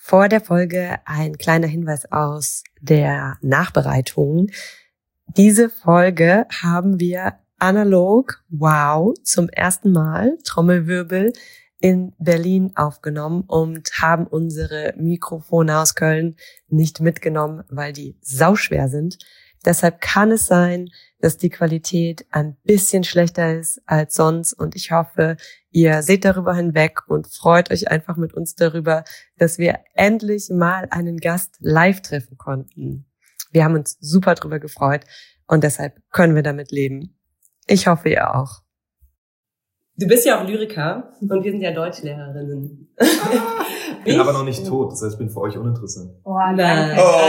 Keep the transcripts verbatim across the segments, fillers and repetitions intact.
Vor der Folge ein kleiner Hinweis aus der Nachbereitung. Diese Folge haben wir analog, wow, zum ersten Mal, Trommelwirbel, in Berlin aufgenommen und haben unsere Mikrofone aus Köln nicht mitgenommen, weil die sauschwer sind. Deshalb kann es sein, dass die Qualität ein bisschen schlechter ist als sonst und ich hoffe, ihr seht darüber hinweg und freut euch einfach mit uns darüber, dass wir endlich mal einen Gast live treffen konnten. Wir haben uns super drüber gefreut und deshalb können wir damit leben. Ich hoffe, ihr auch. Du bist ja auch Lyriker und wir sind ja Deutschlehrerinnen. Ich bin aber noch nicht tot, das heißt, ich bin für euch uninteressant. Oh, nein. Oh.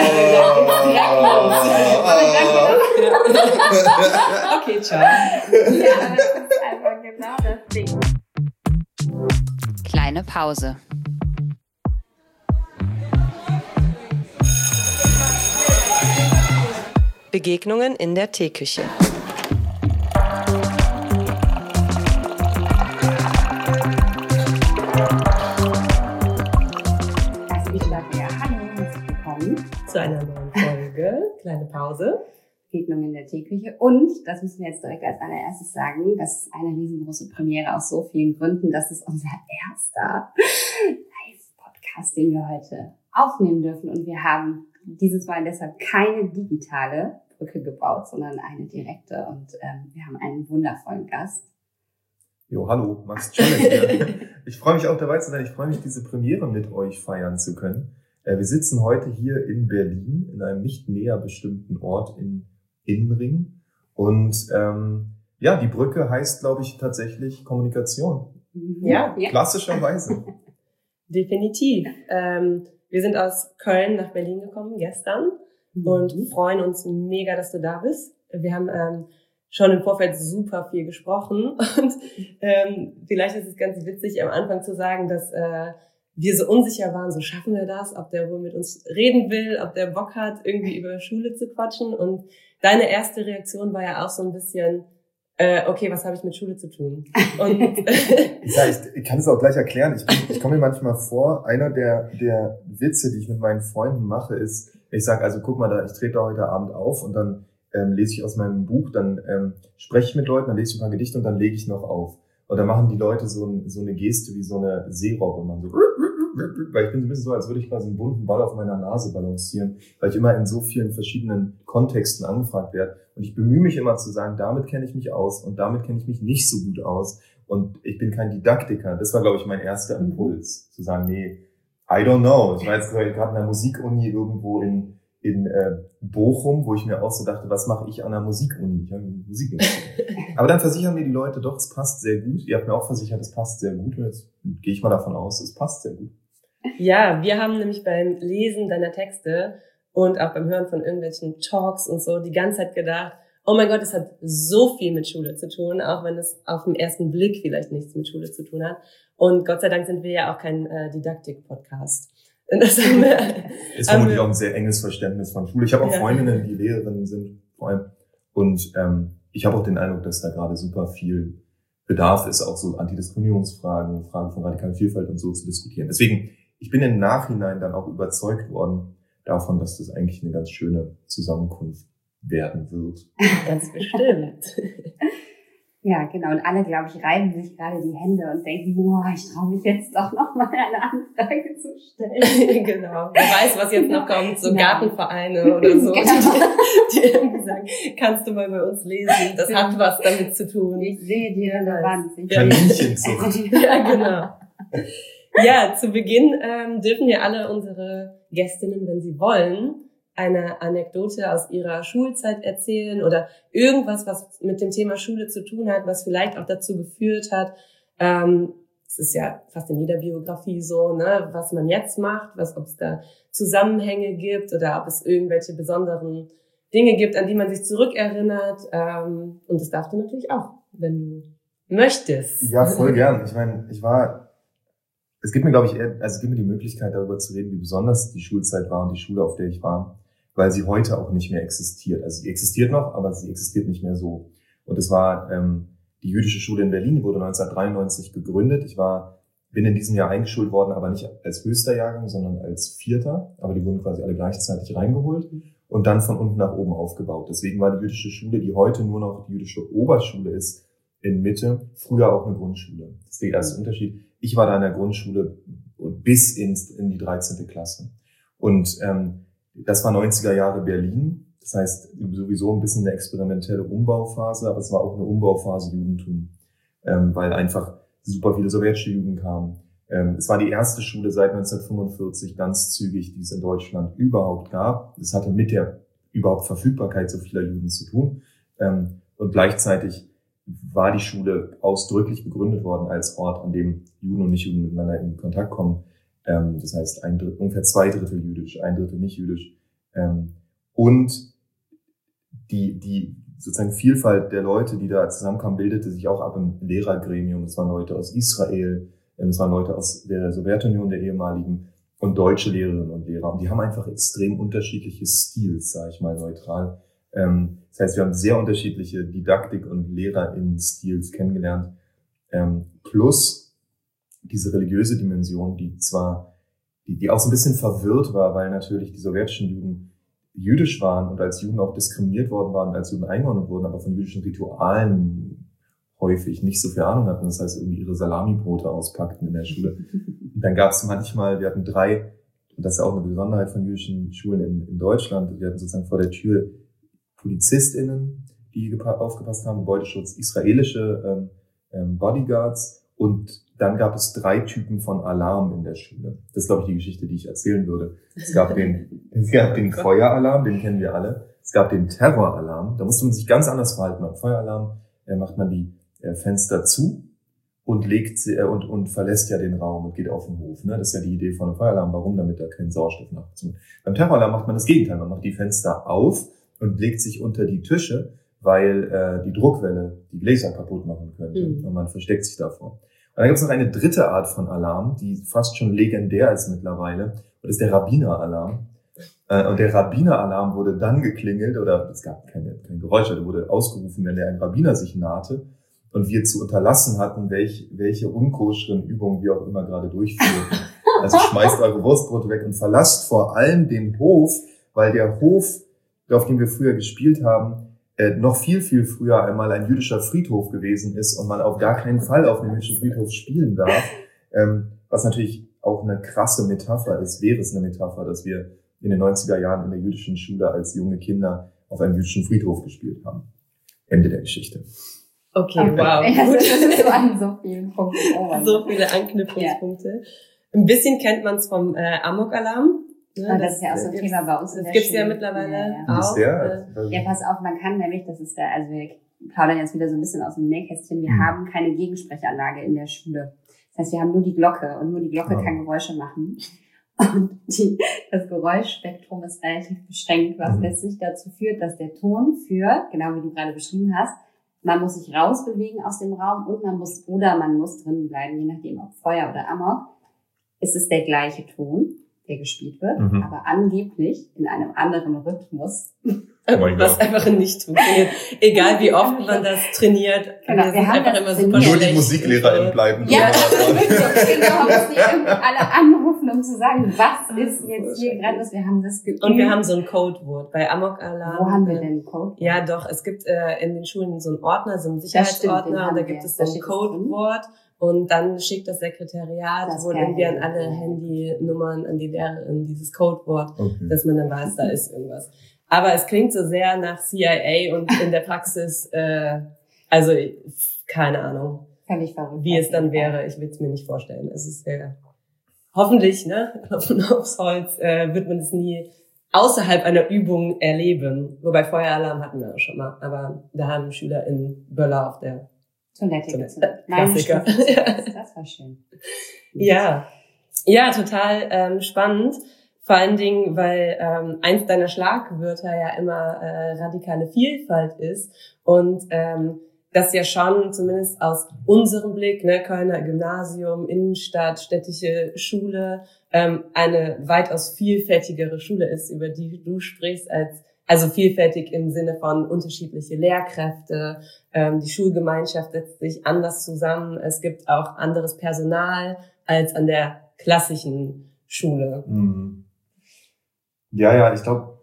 Okay, ciao. Ja, aber das ist einfach genau das Ding. Kleine Pause. Begegnungen in der Teeküche. Zu einer neuen Folge, kleine Pause. Begegnung in der Teeküche. Und, das müssen wir jetzt direkt als allererstes sagen, das ist eine riesengroße Premiere aus so vielen Gründen. Das ist unser erster Live-Podcast, den wir heute aufnehmen dürfen. Und wir haben dieses Mal deshalb keine digitale Brücke gebaut, sondern eine direkte. Und ähm, wir haben einen wundervollen Gast. Jo, hallo, Max Czolek hier. Ich freue mich auch dabei zu sein. Ich freue mich, diese Premiere mit euch feiern zu können. Wir sitzen heute hier in Berlin, in einem nicht näher bestimmten Ort in Innenring. Und ähm, ja, die Brücke heißt, glaube ich, tatsächlich Kommunikation. Ja, klassischerweise. Definitiv. Ähm, wir sind aus Köln nach Berlin gekommen gestern mhm. und freuen uns mega, dass du da bist. Wir haben ähm, schon im Vorfeld super viel gesprochen und ähm, vielleicht ist es ganz witzig, am Anfang zu sagen, dass äh, wir so unsicher waren, so schaffen wir das, ob der wohl mit uns reden will, ob der Bock hat, irgendwie über Schule zu quatschen. Und deine erste Reaktion war ja auch so ein bisschen, äh, okay, was habe ich mit Schule zu tun? Und ja, ich, ich kann es auch gleich erklären. Ich, bin, ich komme mir manchmal vor, einer der, der Witze, die ich mit meinen Freunden mache, ist, ich sage, also guck mal, da, ich trete heute Abend auf und dann ähm, lese ich aus meinem Buch, dann ähm, spreche ich mit Leuten, dann lese ich ein paar Gedichte und dann lege ich noch auf. Und dann machen die Leute so, so eine Geste wie so eine Seerobbe und man so, weil ich bin so ein bisschen so, als würde ich quasi einen bunten Ball auf meiner Nase balancieren, weil ich immer in so vielen verschiedenen Kontexten angefragt werde. Und ich bemühe mich immer zu sagen, damit kenne ich mich aus und damit kenne ich mich nicht so gut aus. Und ich bin kein Didaktiker. Das war, glaube ich, mein erster Impuls, zu sagen, nee, I don't know. Ich war jetzt gerade in der Musikuni irgendwo in in äh, Bochum, wo ich mir auch so dachte, was mache ich an der Musikuni? Ich habe Musik nicht. Aber dann versichern mir die Leute doch, es passt sehr gut. Ihr habt mir auch versichert, es passt sehr gut. Und jetzt gehe ich mal davon aus, es passt sehr gut. Ja, wir haben nämlich beim Lesen deiner Texte und auch beim Hören von irgendwelchen Talks und so die ganze Zeit gedacht, oh mein Gott, es hat so viel mit Schule zu tun, auch wenn es auf den ersten Blick vielleicht nichts mit Schule zu tun hat. Und Gott sei Dank sind wir ja auch kein äh, Didaktik-Podcast. Das haben wir, ist vermutlich auch ein sehr enges Verständnis von Schule. Ich habe auch ja. Freundinnen, die Lehrerinnen sind, vor allem. Und ähm, ich habe auch den Eindruck, dass da gerade super viel Bedarf ist, auch so Antidiskriminierungsfragen, Fragen von radikalen Vielfalt und so zu diskutieren. Deswegen, ich bin im Nachhinein dann auch überzeugt worden davon, dass das eigentlich eine ganz schöne Zusammenkunft werden wird. Ganz bestimmt. Ja, genau. Und alle, glaube ich, reiben sich gerade die Hände und denken, boah, ich traue mich jetzt doch noch mal eine Anfrage zu stellen. Genau. Wer weiß, was jetzt noch kommt, so ja. Gartenvereine oder so, genau. die, die irgendwie sagen, kannst du mal bei uns lesen, das ja. hat was damit zu tun. Ich sehe die Relevanz. Kaninchenzucht. Ja, genau. Ja, zu Beginn ähm, dürfen wir alle unsere Gästinnen, wenn sie wollen, eine Anekdote aus ihrer Schulzeit erzählen oder irgendwas, was mit dem Thema Schule zu tun hat, was vielleicht auch dazu geführt hat. Ähm, es ist ja fast in jeder Biografie so, ne, was man jetzt macht, was, ob es da Zusammenhänge gibt oder ob es irgendwelche besonderen Dinge gibt, an die man sich zurückerinnert. Ähm, und das darfst du natürlich auch, wenn du möchtest. Ja, voll gern. Ich meine, ich war, es gibt mir, glaube ich, eher, also es gibt mir die Möglichkeit, darüber zu reden, wie besonders die Schulzeit war und die Schule, auf der ich war, weil sie heute auch nicht mehr existiert. Also sie existiert noch, aber sie existiert nicht mehr so. Und es war ähm, die jüdische Schule in Berlin, die wurde neunzehnhundertdreiundneunzig gegründet. Ich war bin in diesem Jahr eingeschult worden, aber nicht als höchster Jahrgang, sondern als vierter. Aber die wurden quasi alle gleichzeitig reingeholt und dann von unten nach oben aufgebaut. Deswegen war die jüdische Schule, die heute nur noch die jüdische Oberschule ist, in Mitte, früher auch eine Grundschule. Das ist der erste Unterschied. Ich war da in der Grundschule bis ins, in die dreizehnte Klasse. Und ähm, das war neunziger Jahre Berlin. Das heißt, sowieso ein bisschen eine experimentelle Umbauphase, aber es war auch eine Umbauphase Judentum, ähm, weil einfach super viele sowjetische Juden kamen. Ähm, es war die erste Schule seit neunzehnhundertfünfundvierzig ganz zügig, die es in Deutschland überhaupt gab. Das hatte mit der überhaupt Verfügbarkeit so vieler Juden zu tun. Ähm, und gleichzeitig war die Schule ausdrücklich begründet worden als Ort, an dem Juden und Nichtjuden miteinander in Kontakt kommen. Ähm, das heißt, ein Drittel, ungefähr zwei Drittel jüdisch, ein Drittel nicht jüdisch. Ähm, und die, die sozusagen Vielfalt der Leute, die da zusammenkamen, bildete sich auch ab im Lehrergremium. Es waren Leute aus Israel, es waren Leute aus der Sowjetunion, der ehemaligen, und deutsche Lehrerinnen und Lehrer. Und die haben einfach extrem unterschiedliche Stils, sage ich mal neutral. Ähm, das heißt, wir haben sehr unterschiedliche Didaktik- und LehrerInnen-Stils kennengelernt. Ähm, plus diese religiöse Dimension, die zwar, die, die auch so ein bisschen verwirrt war, weil natürlich die sowjetischen Juden jüdisch waren und als Juden auch diskriminiert worden waren, als Juden eingeordnet wurden, aber von jüdischen Ritualen häufig nicht so viel Ahnung hatten. Das heißt, irgendwie ihre Salamibrote auspackten in der Schule. Und dann gab es manchmal, wir hatten drei, und das ist auch eine Besonderheit von jüdischen Schulen in, in Deutschland, wir hatten sozusagen vor der Tür PolizistInnen, die aufgepasst haben, Gebäudeschutz, israelische ähm, ähm, Bodyguards, und dann gab es drei Typen von Alarm in der Schule. Das ist, glaube ich, die Geschichte, die ich erzählen würde. Es gab den, es gab den Feueralarm, den kennen wir alle. Es gab den Terroralarm, da musste man sich ganz anders verhalten. Beim Feueralarm äh, macht man die äh, Fenster zu und legt sie, äh, und, und verlässt ja den Raum und geht auf den Hof. Ne? Das ist ja die Idee von einem Feueralarm. Warum? Damit da kein Sauerstoff nachzieht. Beim Terroralarm macht man das Gegenteil. Man macht die Fenster auf und legt sich unter die Tische, weil äh, die Druckwelle die Gläser kaputt machen könnte. Mhm. Und man versteckt sich davor. Und dann gibt es noch eine dritte Art von Alarm, die fast schon legendär ist mittlerweile. Und das ist der Rabbineralarm. Äh, und der Rabbineralarm wurde dann geklingelt, oder es gab keine, kein Geräusch, der wurde ausgerufen, wenn der ein Rabbiner sich nahte und wir zu unterlassen hatten, welch, welche unkoscheren Übungen wir auch immer gerade durchführen. Also schmeißt eure Wurstbrote weg und verlasst vor allem den Hof, weil der Hof, auf dem wir früher gespielt haben, äh, noch viel, viel früher einmal ein jüdischer Friedhof gewesen ist und man auf gar keinen Fall auf einem jüdischen Friedhof spielen darf. Ähm, was natürlich auch eine krasse Metapher ist, wäre es eine Metapher, dass wir in den neunziger Jahren in der jüdischen Schule als junge Kinder auf einem jüdischen Friedhof gespielt haben. Ende der Geschichte. Okay, okay. Wow. Ja, das ist so an so vielen Punkten. Oh so viele Anknüpfungspunkte. Ja. Ein bisschen kennt man es vom äh, Amok-Alarm. Ja, das, das ist ja auch so ein Thema bei uns in der Schule. Das gibt's ja mittlerweile ja, ja. auch. Der? Ja, pass auf, man kann nämlich, das ist der, also wir plaudern jetzt wieder so ein bisschen aus dem Nähkästchen, wir mhm. haben keine Gegensprechanlage in der Schule. Das heißt, wir haben nur die Glocke und nur die Glocke oh. kann Geräusche machen. Und die, das Geräuschspektrum ist relativ beschränkt, was mhm. letztlich dazu führt, dass der Ton für, genau wie du gerade beschrieben hast, man muss sich rausbewegen aus dem Raum und man muss, oder man muss drinnen bleiben, je nachdem ob Feuer oder Amok, ist es der gleiche Ton, der gespielt wird, mhm. aber angeblich in einem anderen Rhythmus. Oh mein was Gott. einfach nicht funktioniert. Egal wie oft man das trainiert, genau, wir, wir haben einfach immer super Nur die MusiklehrerInnen bleiben. Ja, genau, muss nicht irgendwie alle anrufen, um zu sagen, was ist jetzt hier gerade, was wir haben das geübt. Und wir haben so ein Codewort bei Amok-Alarm. Wo haben wir denn ein Codewort? Ja, doch, es gibt äh, in den Schulen so einen Ordner, so einen Sicherheitsordner, und da gibt es so ein Codewort. Und dann schickt das Sekretariat das wohl irgendwie an alle Handynummern, an die Lehrerin dieses Codewort, okay. dass man dann weiß, da ist irgendwas. Aber es klingt so sehr nach C I A und in der Praxis, äh, also keine Ahnung, Völlig verrückt, wie es dann wäre. Ich will es mir nicht vorstellen. Es ist sehr, hoffentlich, ne, Klopfen aufs Holz, äh, wird man es nie außerhalb einer Übung erleben. Wobei Feueralarm hatten wir auch schon mal, aber da haben Schüler in Böller auf der Toilette gezündet. Klassiker. Das war schön. Ja, ja, total ähm, spannend. Vor allen Dingen, weil ähm, eins deiner Schlagwörter ja immer äh, radikale Vielfalt ist und ähm, das ja schon zumindest aus unserem Blick, ne, Kölner Gymnasium, Innenstadt, städtische Schule, ähm, eine weitaus vielfältigere Schule ist, über die du sprichst, als Also vielfältig im Sinne von unterschiedliche Lehrkräfte, ähm, die Schulgemeinschaft setzt sich anders zusammen, es gibt auch anderes Personal als an der klassischen Schule. Mhm. Ja, ja, ich glaube,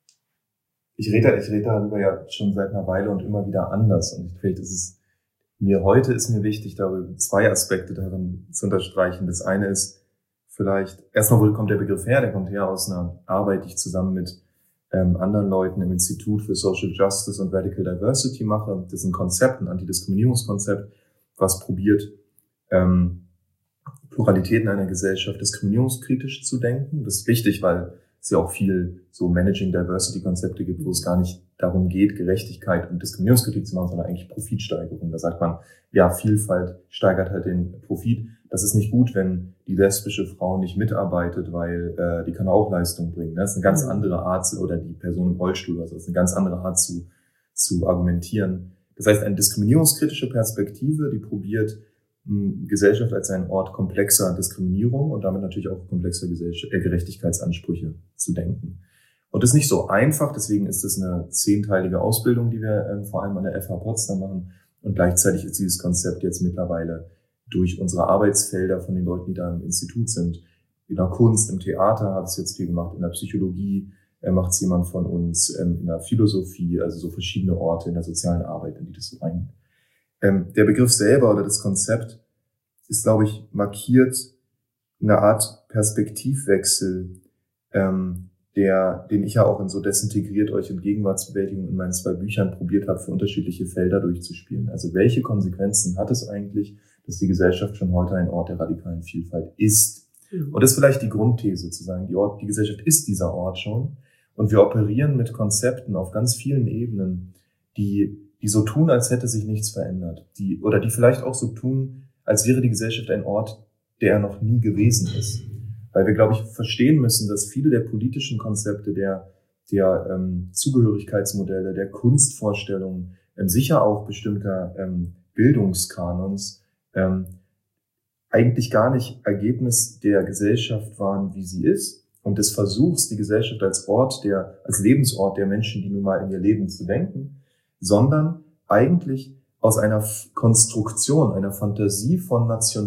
ich rede, ich rede darüber ja schon seit einer Weile und immer wieder anders. Und vielleicht ist es mir heute ist mir wichtig, darüber zwei Aspekte darin zu unterstreichen. Das eine ist vielleicht, erstmal, wo kommt der Begriff her? Der kommt her aus einer Arbeit, die ich zusammen mit ähm, anderen Leuten im Institut für Social Justice und Radical Diversity mache. Das ist ein Konzept, ein Antidiskriminierungskonzept, was probiert, ähm, Pluralität in einer Gesellschaft diskriminierungskritisch zu denken. Das ist wichtig, weil es ja auch viel so Managing Diversity Konzepte gibt, wo es gar nicht darum geht, Gerechtigkeit und Diskriminierungskritik zu machen, sondern eigentlich Profitsteigerung. Da sagt man, ja, Vielfalt steigert halt den Profit. Das ist nicht gut, wenn die lesbische Frau nicht mitarbeitet, weil äh, die kann auch Leistung bringen. Das ist eine ganz andere Art, oder die Person im Rollstuhl, also das ist eine ganz andere Art zu, zu argumentieren. Das heißt, eine diskriminierungskritische Perspektive, die probiert, mh, Gesellschaft als einen Ort komplexer Diskriminierung und damit natürlich auch komplexer Gesellschaft, äh, Gerechtigkeitsansprüche zu denken. Und das ist nicht so einfach, deswegen ist es eine zehnteilige Ausbildung, die wir ähm, vor allem an der F H Potsdam machen. Und gleichzeitig ist dieses Konzept jetzt mittlerweile durch unsere Arbeitsfelder von den Leuten, die da im Institut sind, in der Kunst, im Theater habe ich es jetzt viel gemacht, in der Psychologie äh, macht es jemand von uns, ähm, in der Philosophie, also so verschiedene Orte in der sozialen Arbeit, in die das so reingeht. Ähm, der Begriff selber oder das Konzept ist, glaube ich, markiert eine Art Perspektivwechsel, ähm, der, den ich ja auch in so Desintegriert euch in Gegenwartsbewältigung in meinen zwei Büchern probiert habe, für unterschiedliche Felder durchzuspielen. Also welche Konsequenzen hat es eigentlich, dass die Gesellschaft schon heute ein Ort der radikalen Vielfalt ist? Mhm. Und das ist vielleicht die Grundthese, zu sagen, die, Ort, die Gesellschaft ist dieser Ort schon. Und wir operieren mit Konzepten auf ganz vielen Ebenen, die, die so tun, als hätte sich nichts verändert. Die, oder die vielleicht auch so tun, als wäre die Gesellschaft ein Ort, der noch nie gewesen ist. Weil wir, glaube ich, verstehen müssen, dass viele der politischen Konzepte, der, der ähm, Zugehörigkeitsmodelle, der Kunstvorstellungen, ähm, sicher auch bestimmter ähm, Bildungskanons, ähm, eigentlich gar nicht Ergebnis der Gesellschaft waren, wie sie ist, und des Versuchs, die Gesellschaft als Ort der, als Lebensort der Menschen, die nun mal in ihr Leben zu denken, sondern eigentlich aus einer Konstruktion, einer Fantasie von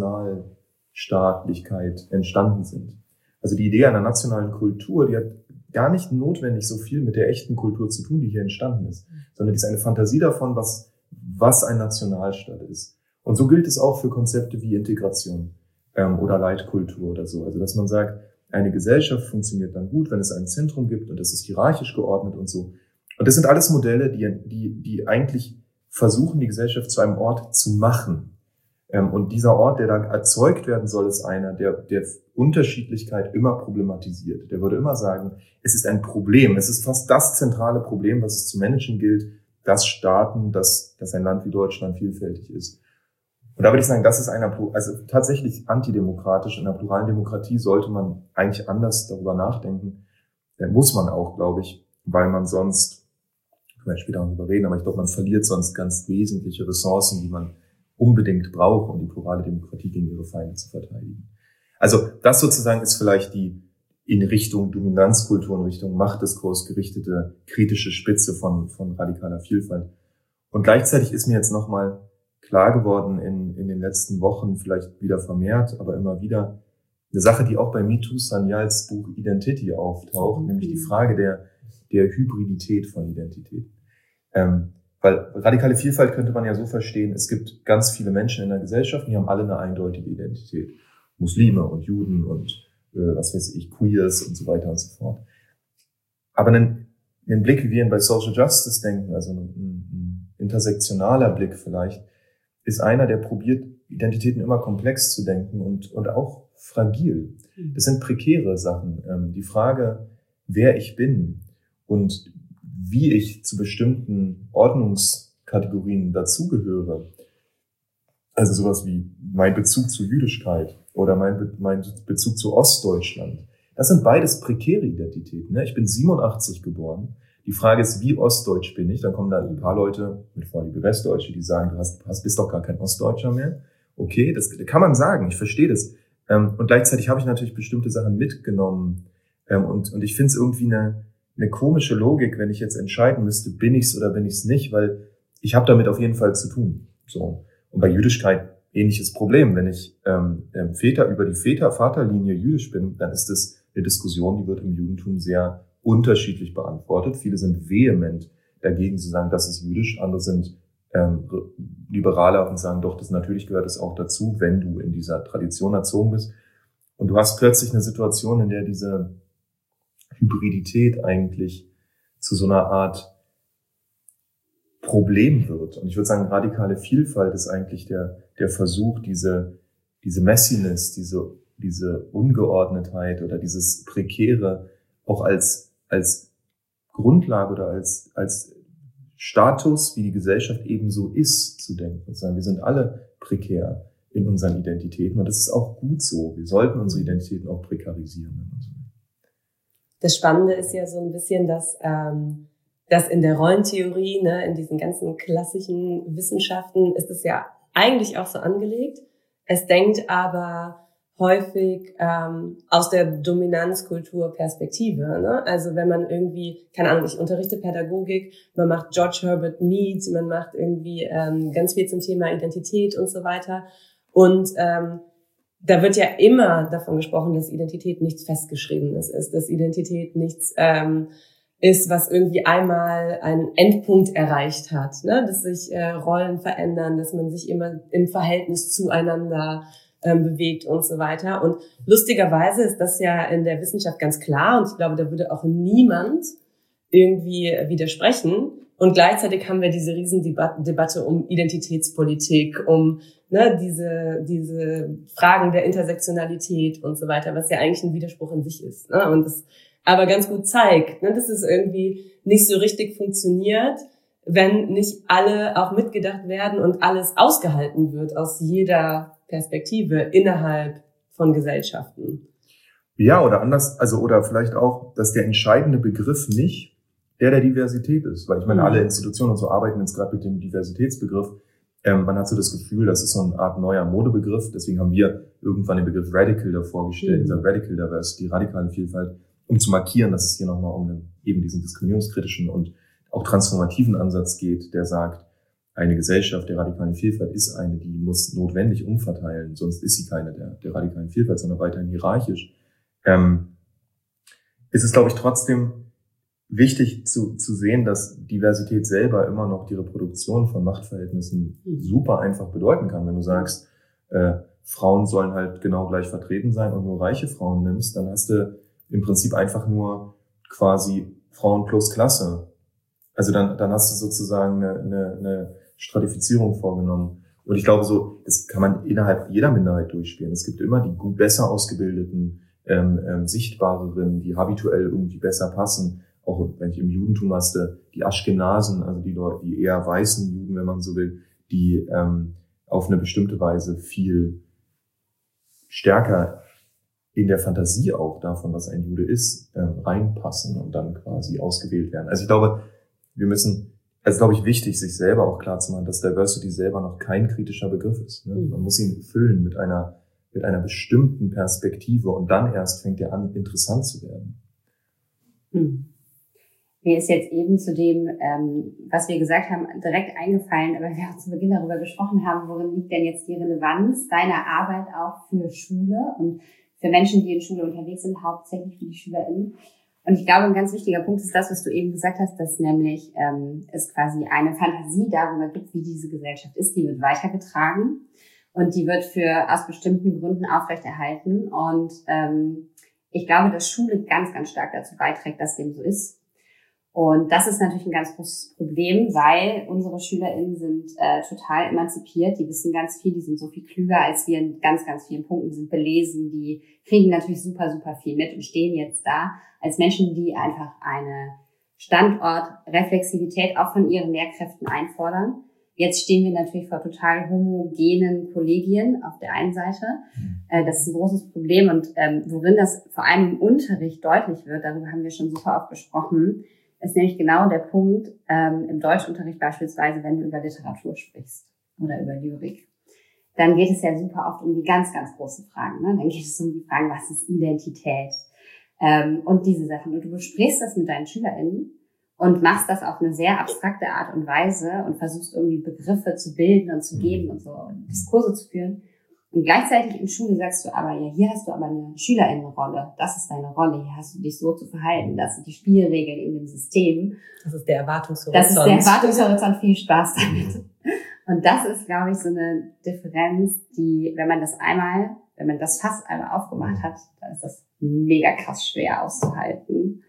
Nationalstaatlichkeit entstanden sind. Also die Idee einer nationalen Kultur, die hat gar nicht notwendig so viel mit der echten Kultur zu tun, die hier entstanden ist, sondern die ist eine Fantasie davon, was, was ein Nationalstaat ist. Und so gilt es auch für Konzepte wie Integration ähm, oder Leitkultur oder so. Also dass man sagt, eine Gesellschaft funktioniert dann gut, wenn es ein Zentrum gibt und das ist hierarchisch geordnet und so. Und das sind alles Modelle, die, die, die eigentlich versuchen, die Gesellschaft zu einem Ort zu machen. Und dieser Ort, der da erzeugt werden soll, ist einer, der, der Unterschiedlichkeit immer problematisiert. Der würde immer sagen, es ist ein Problem. Es ist fast das zentrale Problem, was es zu managen gilt, dass Staaten, dass, dass ein Land wie Deutschland vielfältig ist. Und da würde ich sagen, das ist einer, also tatsächlich antidemokratisch. In einer pluralen Demokratie sollte man eigentlich anders darüber nachdenken. Da muss man auch, glaube ich, weil man sonst, können wir später darüber reden, aber ich glaube, man verliert sonst ganz wesentliche Ressourcen, die man unbedingt braucht, um die plurale Demokratie gegen ihre Feinde zu verteidigen. Also das sozusagen ist vielleicht die in Richtung Dominanzkultur, in Richtung Machtdiskurs gerichtete kritische Spitze von, von radikaler Vielfalt. Und gleichzeitig ist mir jetzt nochmal klar geworden in, in den letzten Wochen, vielleicht wieder vermehrt, aber immer wieder, eine Sache, die auch bei MeToo Sanyals Buch Identity auftaucht, mhm. nämlich die Frage der, der Hybridität von Identität. Ähm, Weil radikale Vielfalt könnte man ja so verstehen, es gibt ganz viele Menschen in der Gesellschaft, die haben alle eine eindeutige Identität. Muslime und Juden und äh, was weiß ich, Queers und so weiter und so fort. Aber einen, einen Blick, wie wir ihn bei Social Justice denken, also ein, ein intersektionaler Blick vielleicht, ist einer, der probiert, Identitäten immer komplex zu denken und, und auch fragil. Das sind prekäre Sachen. Ähm, die Frage, wer ich bin und wie ich zu bestimmten Ordnungskategorien dazugehöre, also sowas wie mein Bezug zur Jüdischkeit oder mein, Be- mein Bezug zu Ostdeutschland, das sind beides prekäre Identitäten. Ne? Ich bin siebenundachtzig geboren. Die Frage ist, wie ostdeutsch bin ich? Dann kommen da ein paar Leute, mit Vorliebe Westdeutsche, die sagen, du hast, hast, bist doch gar kein Ostdeutscher mehr. Okay, das kann man sagen, ich verstehe das. Und gleichzeitig habe ich natürlich bestimmte Sachen mitgenommen. Und, und ich finde es irgendwie eine eine komische Logik, wenn ich jetzt entscheiden müsste, bin ich's oder bin ich's nicht, weil ich habe damit auf jeden Fall zu tun. So. Und bei Jüdischkeit ähnliches Problem. Wenn ich ähm, Väter über die Väter-Vaterlinie jüdisch bin, dann ist das eine Diskussion, die wird im Judentum sehr unterschiedlich beantwortet. Viele sind vehement dagegen zu sagen, das ist jüdisch. Andere sind ähm, liberaler und sagen, doch, das natürlich gehört es auch dazu, wenn du in dieser Tradition erzogen bist. Und du hast plötzlich eine Situation, in der diese Hybridität eigentlich zu so einer Art Problem wird. Und ich würde sagen, radikale Vielfalt ist eigentlich der, der Versuch, diese, diese Messiness, diese, diese Ungeordnetheit oder dieses Prekäre auch als, als Grundlage oder als, als Status, wie die Gesellschaft eben so ist, zu denken. Und sagen, wir sind alle prekär in unseren Identitäten und das ist auch gut so. Wir sollten unsere Identitäten auch prekarisieren, wenn man so will. Das Spannende ist ja so ein bisschen, dass, ähm, dass in der Rollentheorie, ne, in diesen ganzen klassischen Wissenschaften ist es ja eigentlich auch so angelegt. Es denkt aber häufig ähm, aus der Dominanzkulturperspektive. Ne? Also wenn man irgendwie, keine Ahnung, ich unterrichte Pädagogik, man macht George Herbert Mead, man macht irgendwie ähm, ganz viel zum Thema Identität und so weiter. Und ähm, da wird ja immer davon gesprochen, dass Identität nichts Festgeschriebenes ist, dass Identität nichts ähm, ist, was irgendwie einmal einen Endpunkt erreicht hat, ne? Dass sich äh, Rollen verändern, dass man sich immer im Verhältnis zueinander ähm, bewegt und so weiter. Und lustigerweise ist das ja in der Wissenschaft ganz klar und ich glaube, da würde auch niemand irgendwie widersprechen. Und gleichzeitig haben wir diese Riesendebatte um Identitätspolitik, um ne, diese diese Fragen der Intersektionalität und so weiter, was ja eigentlich ein Widerspruch in sich ist. Ne? Und das aber ganz gut zeigt, ne, dass es irgendwie nicht so richtig funktioniert, wenn nicht alle auch mitgedacht werden und alles ausgehalten wird aus jeder Perspektive innerhalb von Gesellschaften. Ja, oder anders, also oder vielleicht auch, dass der entscheidende Begriff nicht der der Diversität ist, weil ich meine, mhm. alle Institutionen und so arbeiten jetzt gerade mit dem Diversitätsbegriff. Ähm, man hat so das Gefühl, das ist so eine Art neuer Modebegriff, deswegen haben wir irgendwann den Begriff Radical davor gestellt, mhm. dieser Radical Diversity, radikale Vielfalt, um zu markieren, dass es hier nochmal um den, eben diesen diskriminierungskritischen und auch transformativen Ansatz geht, der sagt, eine Gesellschaft der radikalen Vielfalt ist eine, die muss notwendig umverteilen, sonst ist sie keine der, der radikalen Vielfalt, sondern weiterhin hierarchisch. Ähm, ist es, glaube ich, trotzdem wichtig zu, zu sehen, dass Diversität selber immer noch die Reproduktion von Machtverhältnissen super einfach bedeuten kann. Wenn du sagst, äh, Frauen sollen halt genau gleich vertreten sein und nur reiche Frauen nimmst, dann hast du im Prinzip einfach nur quasi Frauen plus Klasse. Also dann, dann hast du sozusagen eine, eine, eine Stratifizierung vorgenommen. Und ich glaube so, das kann man innerhalb jeder Minderheit durchspielen. Es gibt immer die gut besser ausgebildeten, ähm, ähm, sichtbareren, die habituell irgendwie besser passen. Auch wenn ich im Judentum hast, die Aschkenasen, also die Leute, die eher weißen Juden, wenn man so will, die ähm, auf eine bestimmte Weise viel stärker in der Fantasie auch davon, was ein Jude ist, ähm, reinpassen und dann quasi ausgewählt werden. Also ich glaube, wir müssen, es ist, glaube ich, wichtig, sich selber auch klar zu machen, dass Diversity selber noch kein kritischer Begriff ist. Ne? Man muss ihn füllen mit einer, mit einer bestimmten Perspektive und dann erst fängt er an, interessant zu werden. Hm. Mir ist jetzt eben zu dem, ähm, was wir gesagt haben, direkt eingefallen, aber wir auch zu Beginn darüber gesprochen haben, worin liegt denn jetzt die Relevanz deiner Arbeit auch für Schule und für Menschen, die in Schule unterwegs sind, hauptsächlich für die SchülerInnen. Und ich glaube, ein ganz wichtiger Punkt ist das, was du eben gesagt hast, dass nämlich ähm, es quasi eine Fantasie darüber gibt, wie diese Gesellschaft ist, die wird weitergetragen und die wird für aus bestimmten Gründen aufrechterhalten. Und ähm, ich glaube, dass Schule ganz, ganz stark dazu beiträgt, dass dem so ist. Und das ist natürlich ein ganz großes Problem, weil unsere SchülerInnen sind äh, total emanzipiert, die wissen ganz viel, die sind so viel klüger als wir in ganz, ganz vielen Punkten, die sind belesen, die kriegen natürlich super, super viel mit und stehen jetzt da als Menschen, die einfach eine Standortreflexivität auch von ihren Lehrkräften einfordern. Jetzt stehen wir natürlich vor total homogenen Kollegien auf der einen Seite. Äh, das ist ein großes Problem und ähm, worin das vor allem im Unterricht deutlich wird, darüber haben wir schon super oft gesprochen, ist nämlich genau der Punkt ähm, im Deutschunterricht beispielsweise, wenn du über Literatur sprichst oder über Lyrik. Dann geht es ja super oft um die ganz, ganz großen Fragen. Ne? Dann geht es um die Fragen, was ist Identität? Ähm, und diese Sachen. Und du besprichst das mit deinen SchülerInnen und machst das auf eine sehr abstrakte Art und Weise und versuchst irgendwie Begriffe zu bilden und zu geben und so und Diskurse zu führen. Und gleichzeitig in Schule sagst du aber, ja, hier hast du aber eine SchülerInnenrolle. Das ist deine Rolle. Hier hast du dich so zu verhalten. Das sind die Spielregeln in dem System. Das ist der Erwartungshorizont. Das ist der Erwartungshorizont. Viel Spaß damit. Und das ist, glaube ich, so eine Differenz, die, wenn man das einmal, wenn man das Fass einmal aufgemacht hat, dann ist das mega krass schwer auszuhalten.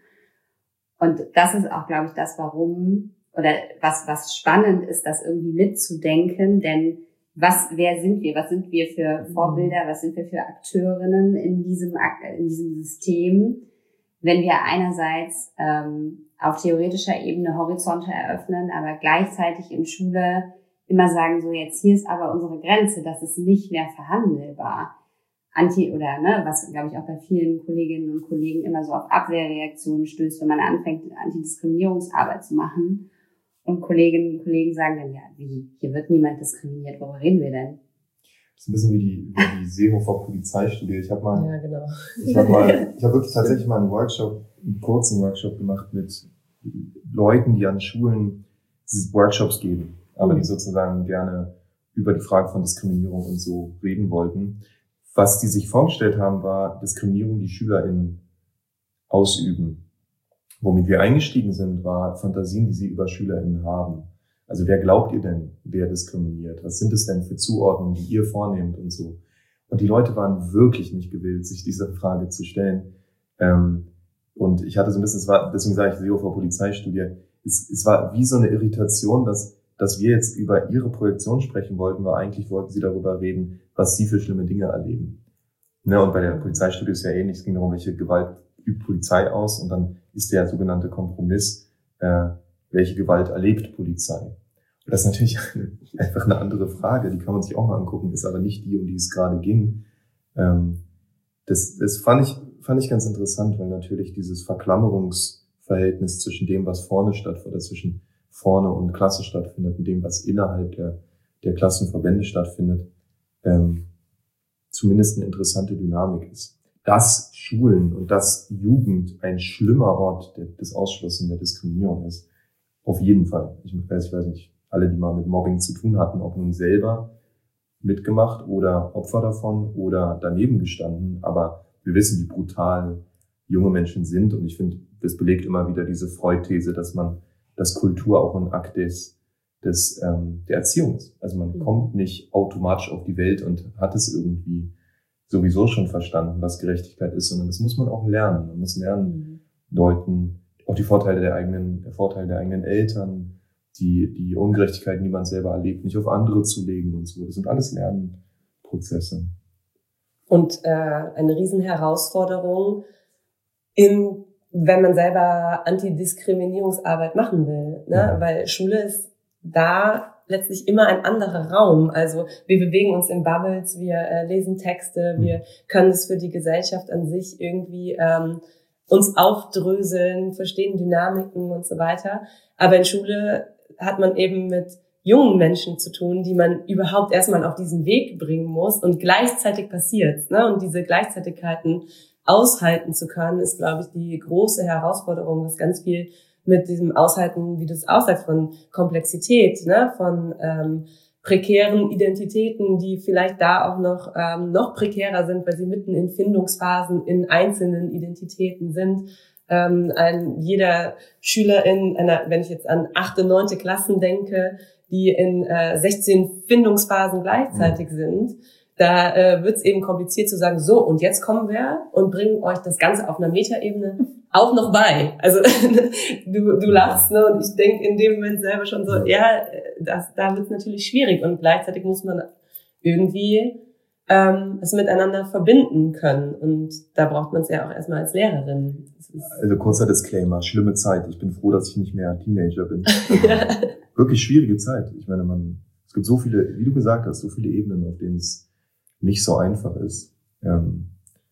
Und das ist auch, glaube ich, das, warum, oder was, was spannend ist, das irgendwie mitzudenken, denn was, wer sind wir? Was sind wir für Vorbilder? Was sind wir für Akteurinnen in diesem, in diesem System? Wenn wir einerseits ähm, auf theoretischer Ebene Horizonte eröffnen, aber gleichzeitig in Schule immer sagen, so jetzt hier ist aber unsere Grenze, das ist nicht mehr verhandelbar. Anti oder ne, was glaube ich auch bei vielen Kolleginnen und Kollegen immer so auf Abwehrreaktionen stößt, wenn man anfängt, Antidiskriminierungsarbeit zu machen. Und Kolleginnen und Kollegen sagen dann, ja, wie, hier wird niemand diskriminiert, worüber reden wir denn? Das ist ein bisschen wie die, wie die Seehofer-Polizeistudie. Ich habe mal, ja, genau. ich habe mal, ich habe wirklich tatsächlich mal einen Workshop, einen kurzen Workshop gemacht mit Leuten, die an Schulen Workshops geben, aber die sozusagen gerne über die Frage von Diskriminierung und so reden wollten. Was die sich vorgestellt haben, war Diskriminierung, die SchülerInnen ausüben. Womit wir eingestiegen sind, war Fantasien, die sie über SchülerInnen haben. Also wer glaubt ihr denn, wer diskriminiert? Was sind es denn für Zuordnungen, die ihr vornehmt und so? Und die Leute waren wirklich nicht gewillt, sich diese Frage zu stellen. Ähm, und ich hatte so ein bisschen, es war, deswegen sage ich Seehofer Polizeistudie, es, es war wie so eine Irritation, dass, dass wir jetzt über ihre Projektion sprechen wollten, weil eigentlich wollten sie darüber reden, was sie für schlimme Dinge erleben. Ne, und bei der Polizeistudie ist ja ähnlich, es ging darum, welche Gewalt übt Polizei aus, und dann ist der sogenannte Kompromiss, äh, welche Gewalt erlebt Polizei. Und das ist natürlich einfach eine andere Frage, die kann man sich auch mal angucken, ist aber nicht die, um die es gerade ging. Ähm, das das fand ich fand ich ganz interessant, weil natürlich dieses Verklammerungsverhältnis zwischen dem, was vorne stattfindet, oder zwischen vorne und Klasse stattfindet, und dem, was innerhalb der der Klassenverbände stattfindet, ähm, zumindest eine interessante Dynamik ist. Dass Schulen und dass Jugend ein schlimmer Ort des Ausschlusses und der Diskriminierung ist, auf jeden Fall. Ich weiß, ich weiß nicht, alle, die mal mit Mobbing zu tun hatten, ob nun selber mitgemacht oder Opfer davon oder daneben gestanden, aber wir wissen, wie brutal junge Menschen sind, und ich finde, das belegt immer wieder diese Freud-These, dass man, dass Kultur auch ein Akt des, des ähm, der Erziehung ist. Also man mhm. kommt nicht automatisch auf die Welt und hat es irgendwie sowieso schon verstanden, was Gerechtigkeit ist, sondern das muss man auch lernen. Man muss lernen, mhm. Leuten auch die Vorteile der eigenen, der Vorteile der eigenen Eltern, die, die Ungerechtigkeiten, die man selber erlebt, nicht auf andere zu legen und so. Das sind alles Lernprozesse. Und äh, eine Riesenherausforderung, in, wenn man selber Antidiskriminierungsarbeit machen will, ne? Ja. Weil Schule ist da letztlich immer ein anderer Raum. Also wir bewegen uns in Bubbles, wir äh, lesen Texte, wir können es für die Gesellschaft an sich irgendwie ähm, uns aufdröseln, verstehen Dynamiken und so weiter. Aber in Schule hat man eben mit jungen Menschen zu tun, die man überhaupt erstmal auf diesen Weg bringen muss, und gleichzeitig passiert, ne? Und diese Gleichzeitigkeiten aushalten zu können, ist, glaube ich, die große Herausforderung, was ganz viel mit diesem Aushalten, wie du es aussagst, von Komplexität, ne, von ähm, prekären Identitäten, die vielleicht da auch noch ähm, noch prekärer sind, weil sie mitten in Findungsphasen in einzelnen Identitäten sind. Ähm, ein, jeder Schüler in einer, wenn ich jetzt an achte, neunte Klassen denke, die in äh, sechzehn Findungsphasen gleichzeitig mhm. sind, da äh, wird es eben kompliziert zu sagen, so, und jetzt kommen wir und bringen euch das Ganze auf einer Metaebene auch noch bei. Also du, du lachst, ne? Und ich denke in dem Moment selber schon so, ja, das, da wird es natürlich schwierig, und gleichzeitig muss man irgendwie ähm, es miteinander verbinden können, und da braucht man es ja auch erstmal als Lehrerin. Also kurzer Disclaimer, schlimme Zeit. Ich bin froh, dass ich nicht mehr Teenager bin. Also, wirklich schwierige Zeit. Ich meine, man, es gibt so viele, wie du gesagt hast, so viele Ebenen, auf denen es nicht so einfach ist. Ähm,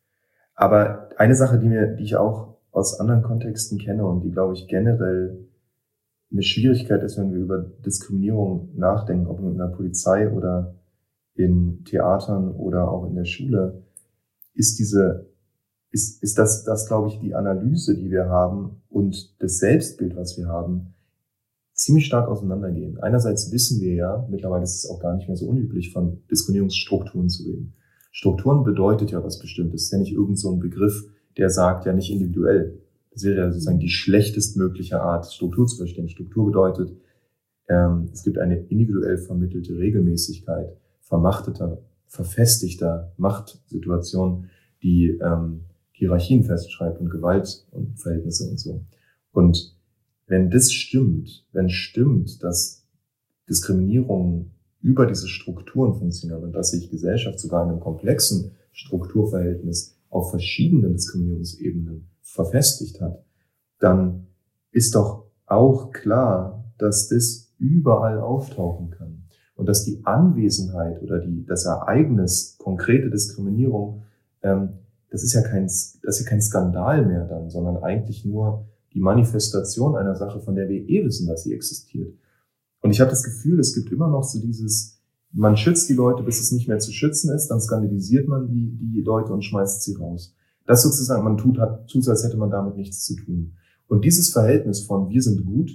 aber eine Sache, die mir, die ich auch aus anderen Kontexten kenne und die, glaube ich, generell eine Schwierigkeit ist, wenn wir über Diskriminierung nachdenken, ob in der Polizei oder in Theatern oder auch in der Schule, ist diese ist, ist das, das, glaube ich, die Analyse, die wir haben und das Selbstbild, was wir haben, ziemlich stark auseinandergehen. Einerseits wissen wir ja, mittlerweile ist es auch gar nicht mehr so unüblich, von Diskriminierungsstrukturen zu reden. Strukturen bedeutet ja was Bestimmtes. Das ist ja nicht irgend so ein Begriff, der sagt ja nicht individuell. Das wäre ja sozusagen die schlechtestmögliche Art, Struktur zu verstehen. Struktur bedeutet, ähm, es gibt eine individuell vermittelte Regelmäßigkeit, vermachteter, verfestigter Machtsituation, die ähm, Hierarchien festschreibt und Gewalt und Verhältnisse und so. Und wenn das stimmt, wenn stimmt, dass Diskriminierung über diese Strukturen funktioniert und dass sich Gesellschaft sogar in einem komplexen Strukturverhältnis auf verschiedenen Diskriminierungsebenen verfestigt hat, dann ist doch auch klar, dass das überall auftauchen kann und dass die Anwesenheit oder die, das Ereignis konkrete Diskriminierung, ähm, das ist ja kein, das ist ja kein Skandal mehr dann, sondern eigentlich nur die Manifestation einer Sache, von der wir eh wissen, dass sie existiert. Und ich habe das Gefühl, es gibt immer noch so dieses, man schützt die Leute, bis es nicht mehr zu schützen ist, dann skandalisiert man die, die Leute und schmeißt sie raus. Das sozusagen, man tut, hat, tut, als hätte man damit nichts zu tun. Und dieses Verhältnis von wir sind gut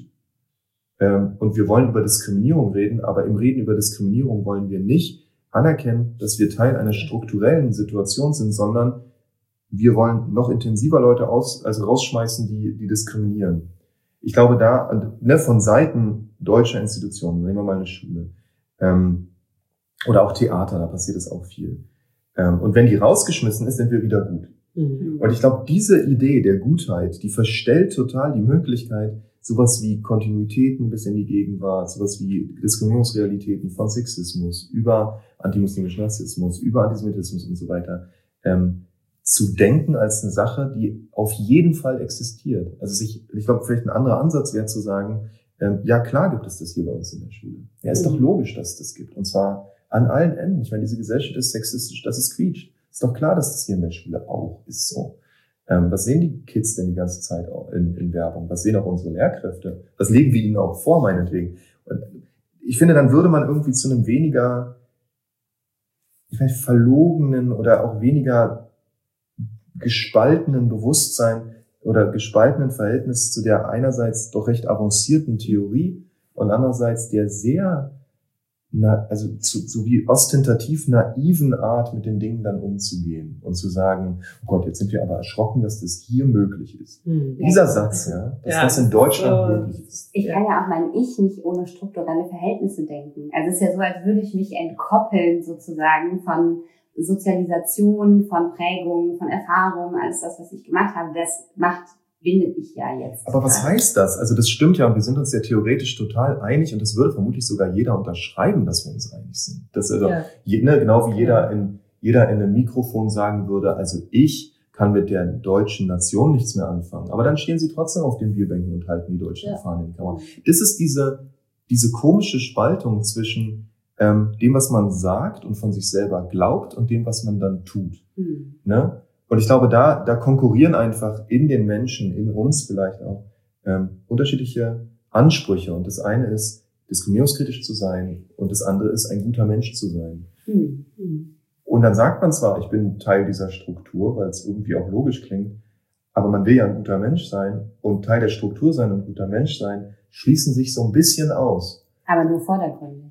ähm, und wir wollen über Diskriminierung reden, aber im Reden über Diskriminierung wollen wir nicht anerkennen, dass wir Teil einer strukturellen Situation sind, sondern wir wollen noch intensiver Leute aus, also rausschmeißen, die, die diskriminieren. Ich glaube, da, ne, von Seiten deutscher Institutionen, nehmen wir mal eine Schule, ähm, oder auch Theater, da passiert es auch viel. Ähm, und wenn die rausgeschmissen ist, sind wir wieder gut. Mhm. Und ich glaube, diese Idee der Gutheit, die verstellt total die Möglichkeit, sowas wie Kontinuitäten bis in die Gegenwart, sowas wie Diskriminierungsrealitäten von Sexismus, über antimuslimischen Rassismus, über Antisemitismus und so weiter, ähm, zu denken als eine Sache, die auf jeden Fall existiert. Also sich, ich glaube, vielleicht ein anderer Ansatz wäre zu sagen, ähm, ja klar gibt es das hier bei uns in der Schule. Ja, ist mhm. doch logisch, dass es das gibt. Und zwar an allen Enden. Ich meine, diese Gesellschaft ist sexistisch, dass es quietscht. Ist doch klar, dass das hier in der Schule auch ist so. Ähm, was sehen die Kids denn die ganze Zeit auch in, in Werbung? Was sehen auch unsere Lehrkräfte? Was legen wir ihnen auch vor, meinetwegen? Und ich finde, dann würde man irgendwie zu einem weniger, ich weiß, verlogenen oder auch weniger gespaltenen Bewusstsein oder gespaltenen Verhältnis zu der einerseits doch recht avancierten Theorie und andererseits der sehr, na, also zu, so wie ostentativ naiven Art mit den Dingen dann umzugehen und zu sagen, oh Gott, jetzt sind wir aber erschrocken, dass das hier möglich ist. Mhm. Dieser Satz, ja, dass ja, das in Deutschland so möglich ist. Ich kann ja auch mein Ich nicht ohne strukturelle Verhältnisse denken. Also es ist ja so, als würde ich mich entkoppeln sozusagen von Sozialisation, von Prägung, von Erfahrung, alles das, was ich gemacht habe, das macht, bindet ich ja jetzt. Aber was heißt das? Also das stimmt ja und wir sind uns ja theoretisch total einig und das würde vermutlich sogar jeder unterschreiben, dass wir uns einig sind. Das also ja. je, ne, genau wie jeder in, jeder in einem Mikrofon sagen würde, also ich kann mit der deutschen Nation nichts mehr anfangen. Aber dann stehen sie trotzdem auf den Bierbänken und halten die deutschen ja. Fahnen in die Kamera. Das ist diese, diese komische Spaltung zwischen Ähm, dem, was man sagt und von sich selber glaubt und dem, was man dann tut. Mhm. Ne? Und ich glaube, da, da konkurrieren einfach in den Menschen, in uns vielleicht auch, ähm, unterschiedliche Ansprüche. Und das eine ist, diskriminierungskritisch zu sein und das andere ist, ein guter Mensch zu sein. Mhm. Und dann sagt man zwar, ich bin Teil dieser Struktur, weil es irgendwie auch logisch klingt, aber man will ja ein guter Mensch sein und Teil der Struktur sein und ein guter Mensch sein, schließen sich so ein bisschen aus. Aber nur vordergründig.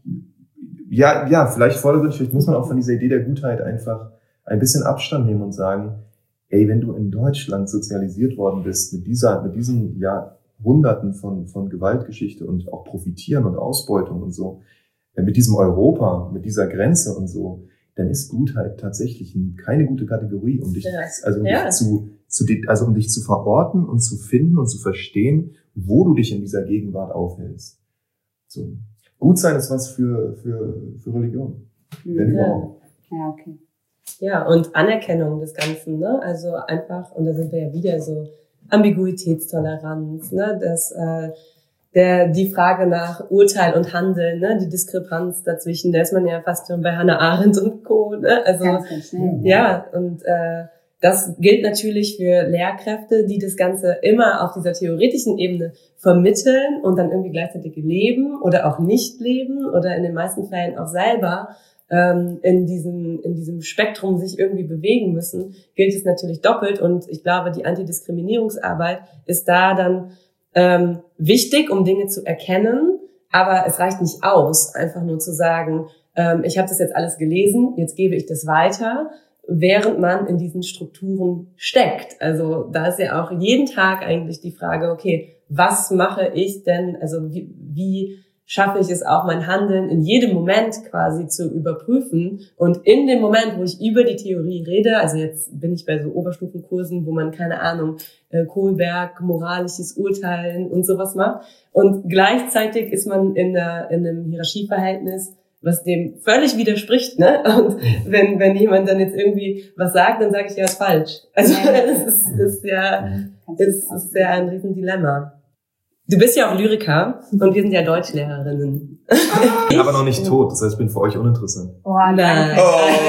Ja, ja, vielleicht vordergründig, vielleicht muss man auch von dieser Idee der Gutheit einfach ein bisschen Abstand nehmen und sagen, ey, wenn du in Deutschland sozialisiert worden bist mit dieser, mit diesen Jahrhunderten von, von Gewaltgeschichte und auch Profitieren und Ausbeutung und so, mit diesem Europa, mit dieser Grenze und so, dann ist Gutheit tatsächlich keine gute Kategorie, um dich, ja. also um ja. dich zu, zu, also um dich zu verorten und zu finden und zu verstehen, wo du dich in dieser Gegenwart aufhältst. So. Gut sein ist was für, für, für Religion. Wenn ja. überhaupt. Ja, okay. Ja, und Anerkennung des Ganzen, ne? Also einfach, und da sind wir ja wieder so, Ambiguitätstoleranz, ne? Das, äh, der, die Frage nach Urteil und Handeln, ne? Die Diskrepanz dazwischen, da ist man ja fast schon bei Hannah Arendt und Co., ne? Also, ganz, ganz schnell, ja, und, äh, das gilt natürlich für Lehrkräfte, die das Ganze immer auf dieser theoretischen Ebene vermitteln und dann irgendwie gleichzeitig leben oder auch nicht leben oder in den meisten Fällen auch selber ähm, in diesem in diesem Spektrum sich irgendwie bewegen müssen, gilt es natürlich doppelt. Und ich glaube, die Antidiskriminierungsarbeit ist da dann ähm, wichtig, um Dinge zu erkennen, aber es reicht nicht aus, einfach nur zu sagen, ähm, ich habe das jetzt alles gelesen, jetzt gebe ich das weiter, während man in diesen Strukturen steckt. Also da ist ja auch jeden Tag eigentlich die Frage, okay, was mache ich denn, also wie, wie schaffe ich es auch, mein Handeln in jedem Moment quasi zu überprüfen. Und in dem Moment, wo ich über die Theorie rede, also jetzt bin ich bei so Oberstufenkursen, wo man, keine Ahnung, Kohlberg, moralisches Urteilen und sowas macht. Und gleichzeitig ist man in, einer, in einem Hierarchieverhältnis, was dem völlig widerspricht, ne? Und wenn wenn jemand dann jetzt irgendwie was sagt, dann sage ich, ja, ist falsch. Also es ist, ist ja es ist ja ein Riesendilemma. Du bist ja auch Lyriker und wir sind ja Deutschlehrerinnen. Ich bin aber noch nicht tot, das heißt, ich bin für euch uninteressant. Oh nein.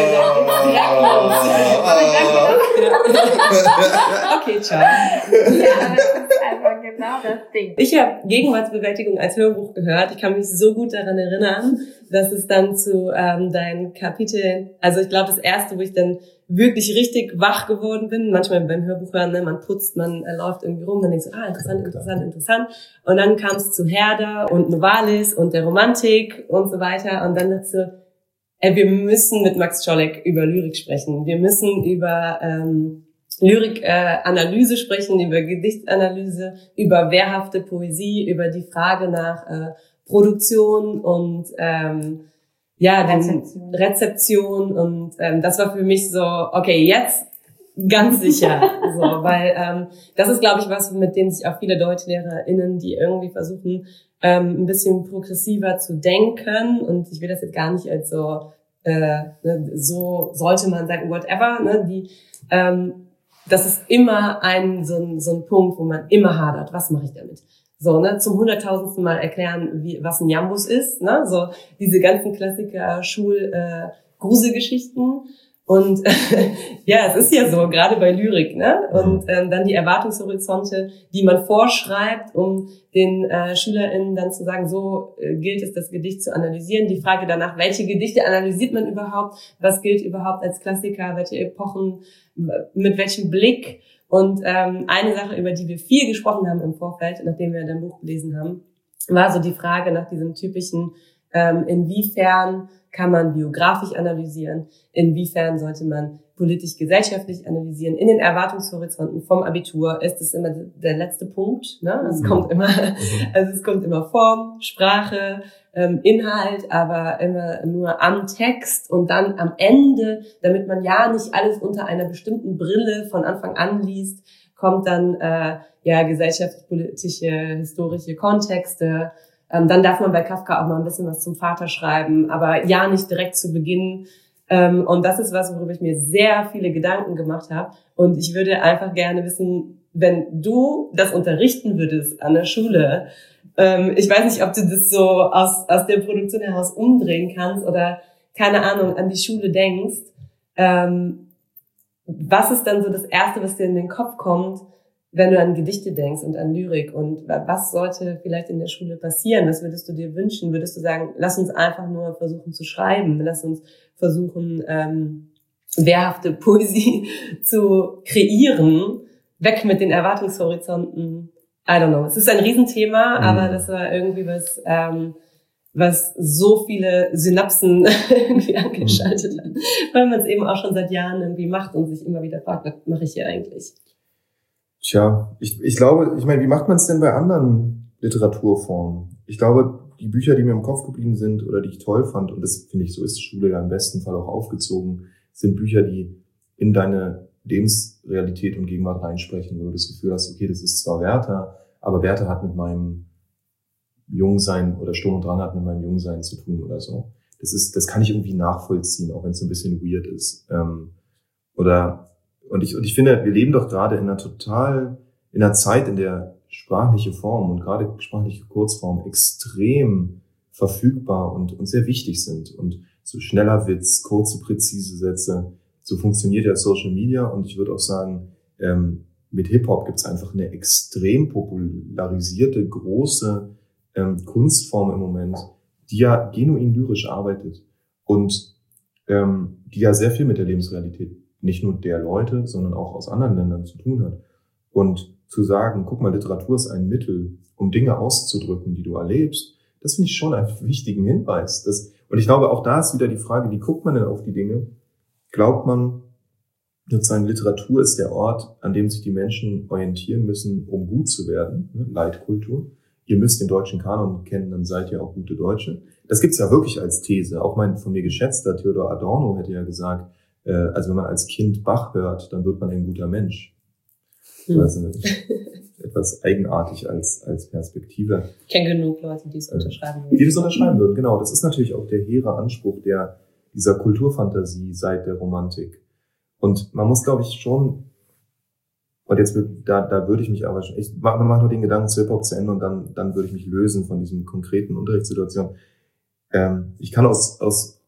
Okay, ciao. Ja, aber das ist einfach genau das Ding. Ich habe Gegenwartsbewältigung als Hörbuch gehört. Ich kann mich so gut daran erinnern, dass es dann zu ähm, deinen Kapiteln, also ich glaube das erste, wo ich dann wirklich richtig wach geworden bin, manchmal beim Hörbuch hören, ne, man putzt, man äh, läuft irgendwie rum, dann denkst du, ah, interessant, interessant, interessant. Und dann kam es zu Herder und Novalis und der Romantik und so weiter. Und dann dachte ich so, ey, wir müssen mit Max Czolek über Lyrik sprechen. Wir müssen über ähm, Lyrik-Analyse äh, sprechen, über Gedichtanalyse, über wehrhafte Poesie, über die Frage nach äh, Produktion und ähm, ja, Rezeption. Rezeption und ähm, das war für mich so, okay, jetzt ganz sicher, so, weil ähm, das ist, glaube ich, was, mit dem sich auch viele DeutschlehrerInnen, die irgendwie versuchen, ähm, ein bisschen progressiver zu denken, und ich will das jetzt gar nicht als so, äh, ne, so sollte man sagen, whatever, ne, die, ähm, das ist immer ein so ein so ein Punkt, wo man immer hadert, was mache ich damit? So, ne, zum hunderttausendsten Mal erklären, wie, was ein Jambus ist, ne, so, diese ganzen Klassiker, Schul, äh, Gruselgeschichten. Und, äh, ja, es ist ja so, gerade bei Lyrik, ne, und, ähm, dann die Erwartungshorizonte, die man vorschreibt, um den, äh, SchülerInnen dann zu sagen, so äh, gilt es, das Gedicht zu analysieren. Die Frage danach, welche Gedichte analysiert man überhaupt? Was gilt überhaupt als Klassiker? Welche Epochen? Mit welchem Blick? Und ähm, eine Sache, über die wir viel gesprochen haben im Vorfeld, nachdem wir dein Buch gelesen haben, war so die Frage nach diesem typischen, ähm, inwiefern kann man biografisch analysieren, inwiefern sollte man politisch-gesellschaftlich analysieren. In den Erwartungshorizonten vom Abitur ist es immer der letzte Punkt, ne? Es kommt immer, also es kommt immer Form, Sprache, ähm, Inhalt, aber immer nur am Text und dann am Ende, damit man ja nicht alles unter einer bestimmten Brille von Anfang an liest, kommt dann äh, ja gesellschaftspolitische, historische Kontexte. Ähm, dann darf man bei Kafka auch mal ein bisschen was zum Vater schreiben, aber ja nicht direkt zu Beginn. Ähm, und das ist was, worüber ich mir sehr viele Gedanken gemacht habe. Und ich würde einfach gerne wissen, wenn du das unterrichten würdest an der Schule, ähm, ich weiß nicht, ob du das so aus, aus der Produktion heraus umdrehen kannst oder, keine Ahnung, an die Schule denkst. Ähm, was ist dann so das Erste, was dir in den Kopf kommt, wenn du an Gedichte denkst und an Lyrik, und was sollte vielleicht in der Schule passieren? Was würdest du dir wünschen? Würdest du sagen, lass uns einfach nur versuchen zu schreiben, lass uns versuchen, ähm, wehrhafte Poesie zu kreieren, weg mit den Erwartungshorizonten? I don't know. Es ist ein Riesenthema, mhm. aber das war irgendwie was, ähm, was so viele Synapsen irgendwie angeschaltet hat, weil man es eben auch schon seit Jahren irgendwie macht und sich immer wieder fragt, was mache ich hier eigentlich? Tja, ich, ich glaube, ich meine, wie macht man es denn bei anderen Literaturformen? Ich glaube, die Bücher, die mir im Kopf geblieben sind oder die ich toll fand, und das finde ich, so ist Schule ja im besten Fall auch aufgezogen, sind Bücher, die in deine Lebensrealität und Gegenwart reinsprechen, wo du das Gefühl hast, okay, das ist zwar Werther, aber Werther hat mit meinem Jungsein oder Sturm und Drang hat mit meinem Jungsein zu tun oder so. Das ist, das kann ich irgendwie nachvollziehen, auch wenn es so ein bisschen weird ist. Ähm, oder Und ich, und ich finde, wir leben doch gerade in einer total, in einer Zeit, in der sprachliche Form und gerade sprachliche Kurzform extrem verfügbar und, und sehr wichtig sind. Und so schneller Witz, kurze, präzise Sätze, so funktioniert ja Social Media. Und ich würde auch sagen, ähm, mit Hip-Hop gibt es einfach eine extrem popularisierte, große ähm, Kunstform im Moment, die ja genuin lyrisch arbeitet. Und ähm, die ja sehr viel mit der Lebensrealität nicht nur der Leute, sondern auch aus anderen Ländern zu tun hat. Und zu sagen, guck mal, Literatur ist ein Mittel, um Dinge auszudrücken, die du erlebst, das finde ich schon einen wichtigen Hinweis. Das, und ich glaube, auch da ist wieder die Frage, wie guckt man denn auf die Dinge? Glaubt man, sozusagen Literatur ist der Ort, an dem sich die Menschen orientieren müssen, um gut zu werden, ne? Leitkultur. Ihr müsst den deutschen Kanon kennen, dann seid ihr auch gute Deutsche. Das gibt's ja wirklich als These. Auch mein von mir geschätzter Theodor Adorno hätte ja gesagt, äh, also wenn man als Kind Bach hört, dann wird man ein guter Mensch. Hm. Also etwas eigenartig als als Perspektive. Ich kenne genug Leute, die es unterschreiben würden. Die das unterschreiben würden, genau. Das ist natürlich auch der hehre Anspruch der dieser Kulturfantasie seit der Romantik. Und man muss, glaube ich, schon, und jetzt da da würde ich mich aber schon, ich mache mach noch den Gedanken zu Hip-Hop zu Ende und dann dann würde ich mich lösen von diesem konkreten Unterrichtssituation. Ähm, ich kann aus aus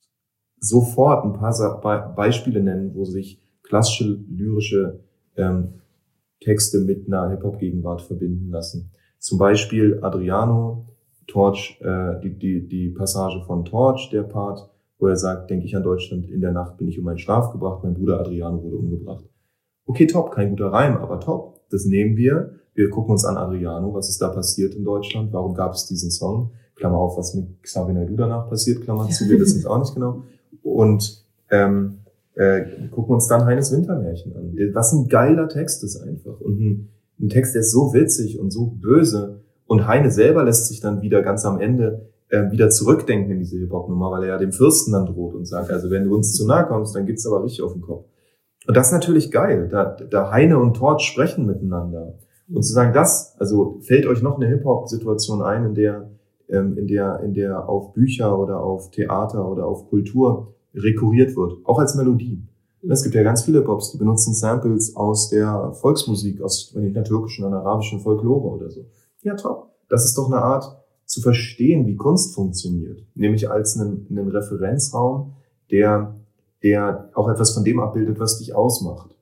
sofort ein paar Beispiele nennen, wo sich klassische lyrische ähm, Texte mit einer Hip-Hop-Gegenwart verbinden lassen. Zum Beispiel Adriano, Torch, äh, die, die, die Passage von Torch, der Part, wo er sagt, denke ich an Deutschland, in der Nacht bin ich um meinen Schlaf gebracht, mein Bruder Adriano wurde umgebracht. Okay, top, kein guter Reim, aber top. Das nehmen wir. Wir gucken uns an Adriano, was ist da passiert in Deutschland, warum gab es diesen Song? Klammer auf, was mit Xavier Naidoo danach passiert, Klammer zu, wir wissen es auch nicht genau. Und ähm, äh, gucken uns dann Heines Wintermärchen an. Was ein geiler Text ist einfach. Und ein, ein Text, der ist so witzig und so böse. Und Heine selber lässt sich dann wieder ganz am Ende äh, wieder zurückdenken in diese Hip-Hop-Nummer, weil er ja dem Fürsten dann droht und sagt, also wenn du uns zu nahe kommst, dann gibt's aber richtig auf den Kopf. Und das ist natürlich geil. Da, da Heine und Torch sprechen miteinander. Und zu sagen, das, also fällt euch noch eine Hip-Hop-Situation ein, in der, ähm, in der, in der auf Bücher oder auf Theater oder auf Kultur rekurriert wird, auch als Melodie. Es gibt ja ganz viele Pops, die benutzen Samples aus der Volksmusik, aus der türkischen und arabischen Folklore oder so. Ja, top. Das ist doch eine Art zu verstehen, wie Kunst funktioniert. Nämlich als einen, einen Referenzraum, der, der auch etwas von dem abbildet, was dich ausmacht.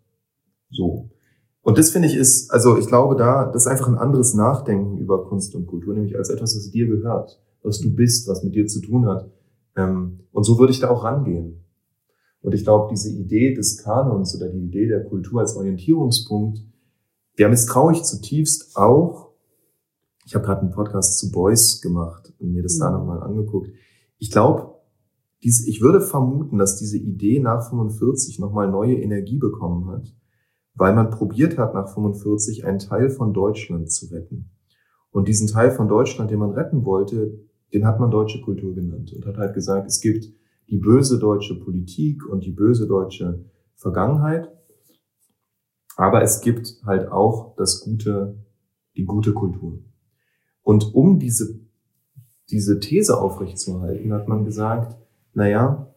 So. Und das finde ich ist, also ich glaube da, das ist einfach ein anderes Nachdenken über Kunst und Kultur, nämlich als etwas, was dir gehört, was du bist, was mit dir zu tun hat. Und so würde ich da auch rangehen. Und ich glaube, diese Idee des Kanons oder die Idee der Kultur als Orientierungspunkt, der misstraue ich zutiefst auch. Ich habe gerade einen Podcast zu Beuys gemacht und mir das mhm. da nochmal angeguckt. Ich glaube, diese, ich würde vermuten, dass diese Idee nach fünfundvierzig nochmal neue Energie bekommen hat, weil man probiert hat, nach fünfundvierzig einen Teil von Deutschland zu retten. Und diesen Teil von Deutschland, den man retten wollte, den hat man deutsche Kultur genannt und hat halt gesagt, es gibt die böse deutsche Politik und die böse deutsche Vergangenheit, aber es gibt halt auch das gute, die gute Kultur. Und um diese, diese These aufrechtzuerhalten, hat man gesagt, naja,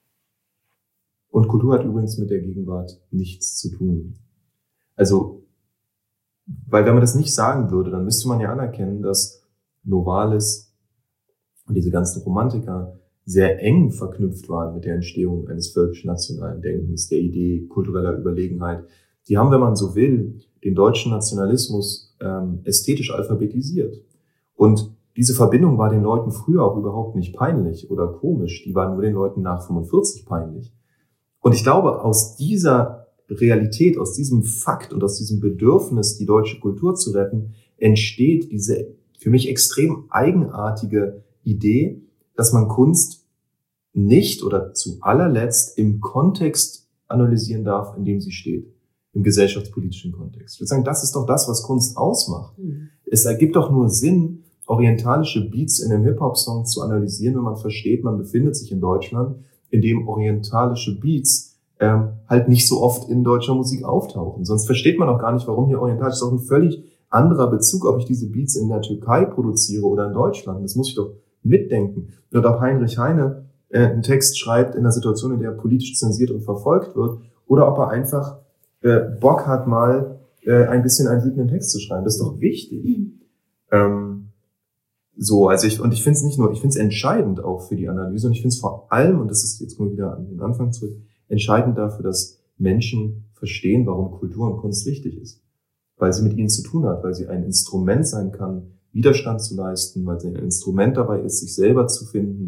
und Kultur hat übrigens mit der Gegenwart nichts zu tun. Also, weil wenn man das nicht sagen würde, dann müsste man ja anerkennen, dass Novalis und diese ganzen Romantiker sehr eng verknüpft waren mit der Entstehung eines völkisch-nationalen Denkens, der Idee kultureller Überlegenheit. Die haben, wenn man so will, den deutschen Nationalismus ähm, ästhetisch alphabetisiert. Und diese Verbindung war den Leuten früher auch überhaupt nicht peinlich oder komisch. Die waren nur den Leuten nach fünfundvierzig peinlich. Und ich glaube, aus dieser Realität, aus diesem Fakt und aus diesem Bedürfnis, die deutsche Kultur zu retten, entsteht diese für mich extrem eigenartige Idee, dass man Kunst nicht oder zu allerletzt im Kontext analysieren darf, in dem sie steht, im gesellschaftspolitischen Kontext. Ich würde sagen, das ist doch das, was Kunst ausmacht. Mhm. Es ergibt doch nur Sinn, orientalische Beats in einem Hip-Hop-Song zu analysieren, wenn man versteht, man befindet sich in Deutschland, in dem orientalische Beats ähm, halt nicht so oft in deutscher Musik auftauchen. Sonst versteht man auch gar nicht, warum hier orientalisch ist. Doch ein völlig anderer Bezug, ob ich diese Beats in der Türkei produziere oder in Deutschland. Das muss ich doch mitdenken. Und ob Heinrich Heine äh, einen Text schreibt in einer Situation, in der er politisch zensiert und verfolgt wird, oder ob er einfach äh, Bock hat, mal äh, ein bisschen einen wütenden Text zu schreiben. Das ist doch wichtig. Mhm. Ähm, so, also ich, und ich finde es nicht nur, ich finde es entscheidend auch für die Analyse und ich finde es vor allem, und das ist, jetzt kommen wir wieder an den Anfang zurück, entscheidend dafür, dass Menschen verstehen, warum Kultur und Kunst wichtig ist. Weil sie mit ihnen zu tun hat, weil sie ein Instrument sein kann, Widerstand zu leisten, weil sie ein Instrument dabei ist, sich selber zu finden,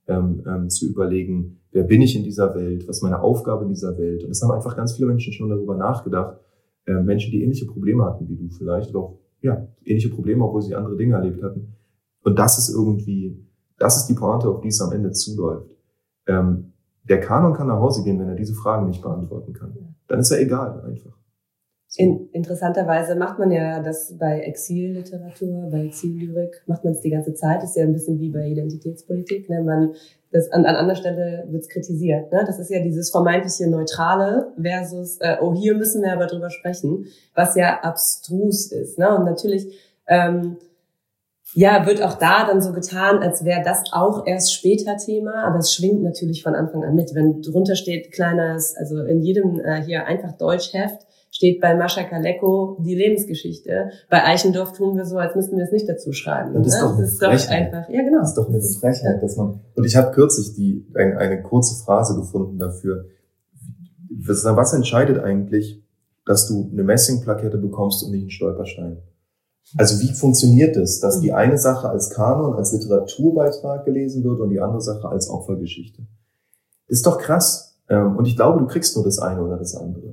ähm, ähm, zu überlegen, wer bin ich in dieser Welt, was ist meine Aufgabe in dieser Welt. Und es haben einfach ganz viele Menschen schon darüber nachgedacht, äh, Menschen, die ähnliche Probleme hatten wie du vielleicht, oder auch ja, ähnliche Probleme, obwohl sie andere Dinge erlebt hatten. Und das ist irgendwie, das ist die Pointe, auf die es am Ende zuläuft. Ähm, der Kanon kann nach Hause gehen, wenn er diese Fragen nicht beantworten kann. Dann ist er egal, einfach. So. In, interessanterweise macht man ja das bei Exilliteratur, bei Exillyrik, macht man es die ganze Zeit. Das ist ja ein bisschen wie bei Identitätspolitik. Ne? Man, das, an, an anderer Stelle wird es kritisiert. Ne? Das ist ja dieses vermeintliche Neutrale versus, äh, oh, hier müssen wir aber drüber sprechen, was ja abstrus ist. Ne? Und natürlich ähm, ja, wird auch da dann so getan, als wäre das auch erst später Thema, aber es schwingt natürlich von Anfang an mit. Wenn drunter steht, kleines, also in jedem äh, hier einfach Deutschheft, steht bei Mascha Kaleko die Lebensgeschichte. Bei Eichendorff tun wir so, als müssten wir es nicht dazu schreiben. Und das ist ne? doch eine das ist Frechheit. Doch einfach, ja, genau. Das ist doch eine Frechheit, dass man, und ich habe kürzlich die, eine, eine kurze Phrase gefunden dafür. Was, was entscheidet eigentlich, dass du eine Messingplakette bekommst und nicht einen Stolperstein? Also wie funktioniert es, dass die eine Sache als Kanon, als Literaturbeitrag gelesen wird und die andere Sache als Opfergeschichte? Das ist doch krass. Und ich glaube, du kriegst nur das eine oder das andere.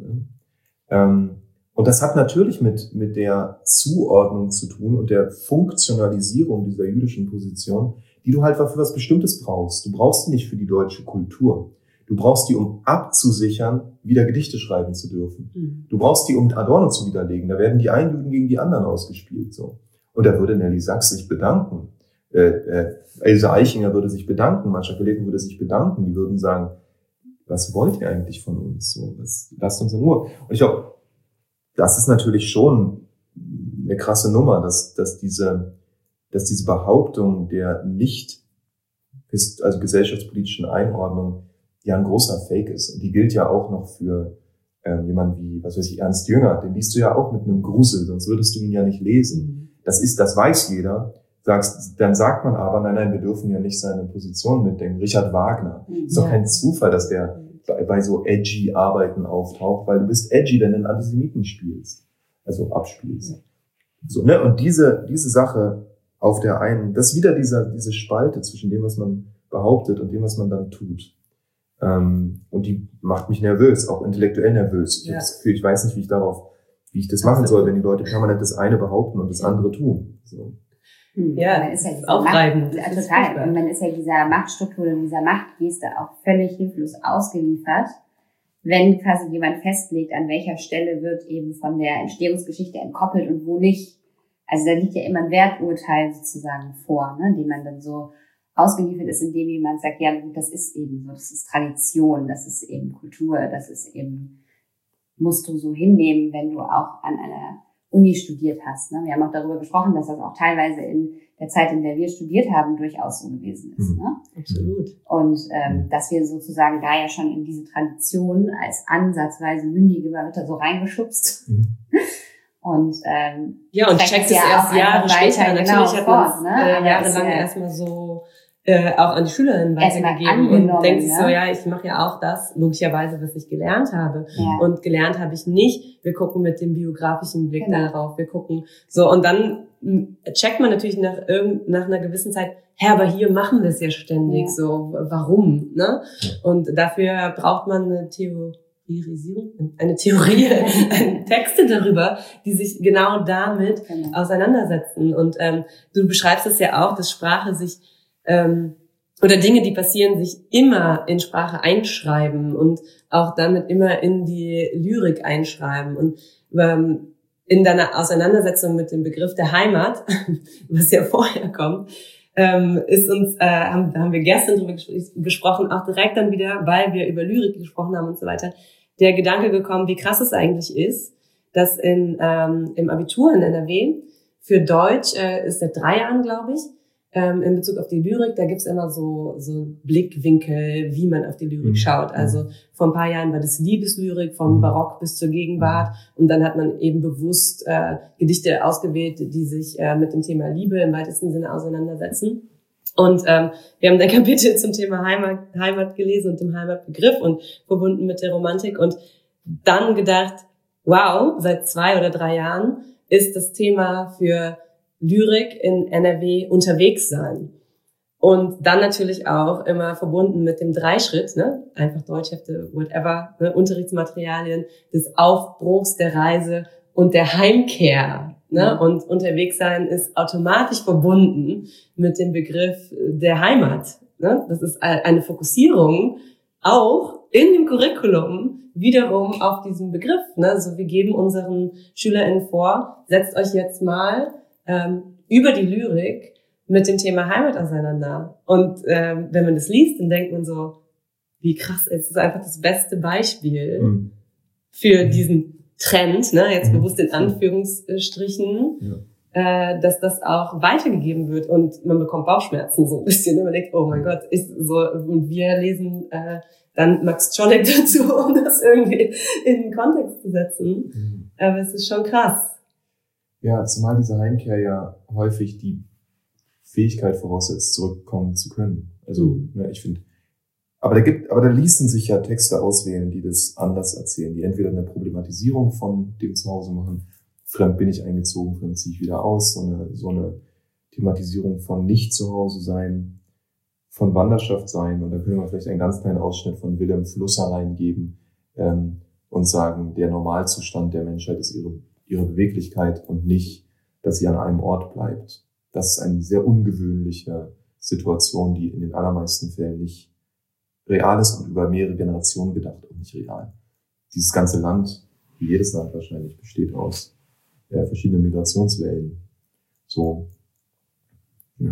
Und das hat natürlich mit, mit der Zuordnung zu tun und der Funktionalisierung dieser jüdischen Position, die du halt für was Bestimmtes brauchst. Du brauchst die nicht für die deutsche Kultur. Du brauchst die, um abzusichern, wieder Gedichte schreiben zu dürfen. Mhm. Du brauchst die, um Adorno zu widerlegen. Da werden die einen Juden gegen die anderen ausgespielt, so. Und da würde Nelly Sachs sich bedanken. Äh, äh, Else Eichinger würde sich bedanken. Mascha Kaleko würde sich bedanken. Die würden sagen, was wollt ihr eigentlich von uns? So, was, lasst uns in Ruhe. Und ich glaube, das ist natürlich schon eine krasse Nummer, dass, dass diese, dass diese Behauptung der nicht, also gesellschaftspolitischen Einordnung ja ein großer Fake ist. Und die gilt ja auch noch für ähm, jemanden wie, was weiß ich, Ernst Jünger. Den liest du ja auch mit einem Grusel, sonst würdest du ihn ja nicht lesen. Das ist, das weiß jeder. Sagst, dann sagt man aber, nein, nein, wir dürfen ja nicht seine Position mitdenken. Richard Wagner. Ja. Ist doch kein Zufall, dass der bei, bei so edgy Arbeiten auftaucht, weil du bist edgy, wenn du einen Antisemiten spielst. Also abspielst. Ja. So, ne? Und diese, diese Sache auf der einen, das ist wieder dieser, diese Spalte zwischen dem, was man behauptet und dem, was man dann tut. Ähm, und die macht mich nervös, auch intellektuell nervös. Ich ja. habe das Gefühl, ich weiß nicht, wie ich darauf, wie ich das machen soll, wenn die Leute permanent das eine behaupten und das andere tun. So. Hm. Ja, man ist ja aufreibend. Macht, total. Und man ist ja dieser Machtstruktur und dieser Machtgeste auch völlig hilflos ausgeliefert, wenn quasi jemand festlegt, an welcher Stelle wird eben von der Entstehungsgeschichte entkoppelt und wo nicht. Also da liegt ja immer ein Werturteil sozusagen vor, ne, dem man dann so ausgeliefert ist, indem jemand sagt, ja, das ist eben so, das ist Tradition, das ist eben Kultur, das ist eben, musst du so hinnehmen, wenn du auch an einer Uni studiert hast. Ne? Wir haben auch darüber gesprochen, dass das auch teilweise in der Zeit, in der wir studiert haben, durchaus so gewesen ist. Mhm. Ne? Absolut. Und ähm, dass wir sozusagen da ja schon in diese Tradition als ansatzweise mündige Ritter so reingeschubst. Mhm. Und ähm, ja, und checkt es ja erst Jahre später. Natürlich genau, hat man ne? äh, jahrelang ja erstmal so äh, auch an die Schülerinnen weitergegeben und denkt sich so, ja, ich mache ja auch das, logischerweise, was ich gelernt habe. Ja. Und gelernt habe ich nicht, wir gucken mit dem biografischen Blick genau. darauf, wir gucken so. Und dann checkt man natürlich nach, irgend, nach einer gewissen Zeit, hä, aber hier machen wir es ja ständig, ja. so, warum? Ne? Und dafür braucht man eine Theorisierung, eine Theorie, Texte darüber, die sich genau damit genau. auseinandersetzen. Und ähm, du beschreibst es ja auch, dass Sprache sich ähm, oder Dinge, die passieren, sich immer in Sprache einschreiben und auch damit immer in die Lyrik einschreiben. Und ähm, in deiner Auseinandersetzung mit dem Begriff der Heimat, was ja vorher kommt, ähm, ist uns, äh, haben, haben wir gestern drüber ges- gesprochen, auch direkt dann wieder, weil wir über Lyrik gesprochen haben und so weiter, der Gedanke gekommen, wie krass es eigentlich ist, dass in ähm, im Abitur in N R W für Deutsch äh, ist seit drei Jahren, glaube ich, ähm, in Bezug auf die Lyrik, da gibt's immer so so Blickwinkel, wie man auf die Lyrik mhm. schaut. Also vor ein paar Jahren war das Liebeslyrik, vom Barock bis zur Gegenwart. Und dann hat man eben bewusst äh, Gedichte ausgewählt, die sich äh, mit dem Thema Liebe im weitesten Sinne auseinandersetzen. Und ähm, wir haben ein Kapitel zum Thema Heimat, Heimat gelesen und dem Heimatbegriff und verbunden mit der Romantik und dann gedacht, wow, seit zwei oder drei Jahren ist das Thema für Lyrik in N R W unterwegs sein. Und dann natürlich auch immer verbunden mit dem Dreischritt, ne? Einfach Deutschhefte, whatever, ne? Unterrichtsmaterialien, des Aufbruchs, der Reise und der Heimkehr. Ne? Und unterwegs sein ist automatisch verbunden mit dem Begriff der Heimat. Ne? Das ist eine Fokussierung auch in dem Curriculum wiederum auf diesen Begriff. Ne? Also wir geben unseren SchülerInnen vor, setzt euch jetzt mal ähm, über die Lyrik mit dem Thema Heimat auseinander. Und ähm, wenn man das liest, dann denkt man so, wie krass, es ist einfach das beste Beispiel mhm. für diesen Trend, ne, jetzt mhm. bewusst in Anführungsstrichen, ja. äh, dass das auch weitergegeben wird und man bekommt Bauchschmerzen so ein bisschen. Und man denkt, oh mein Gott, ich so, und wir lesen äh, dann Max Czolek dazu, um das irgendwie in den Kontext zu setzen. Mhm. Aber es ist schon krass. Ja, zumal diese Heimkehr ja häufig die Fähigkeit voraussetzt, zurückkommen zu können. Also, mhm. ne, ich finde, aber da gibt, aber da ließen sich ja Texte auswählen, die das anders erzählen, die entweder eine Problematisierung von dem Zuhause machen, fremd bin ich eingezogen, fremd ziehe ich wieder aus, so eine, so eine Thematisierung von nicht zu Hause sein, von Wanderschaft sein, und da können wir vielleicht einen ganz kleinen Ausschnitt von Wilhelm Flusser reingeben, ähm, und sagen, der Normalzustand der Menschheit ist ihre, ihre Beweglichkeit und nicht, dass sie an einem Ort bleibt. Das ist eine sehr ungewöhnliche Situation, die in den allermeisten Fällen nicht real ist und über mehrere Generationen gedacht und nicht real. Dieses ganze Land, wie jedes Land wahrscheinlich, besteht aus äh, verschiedenen Migrationswellen. So. Ja,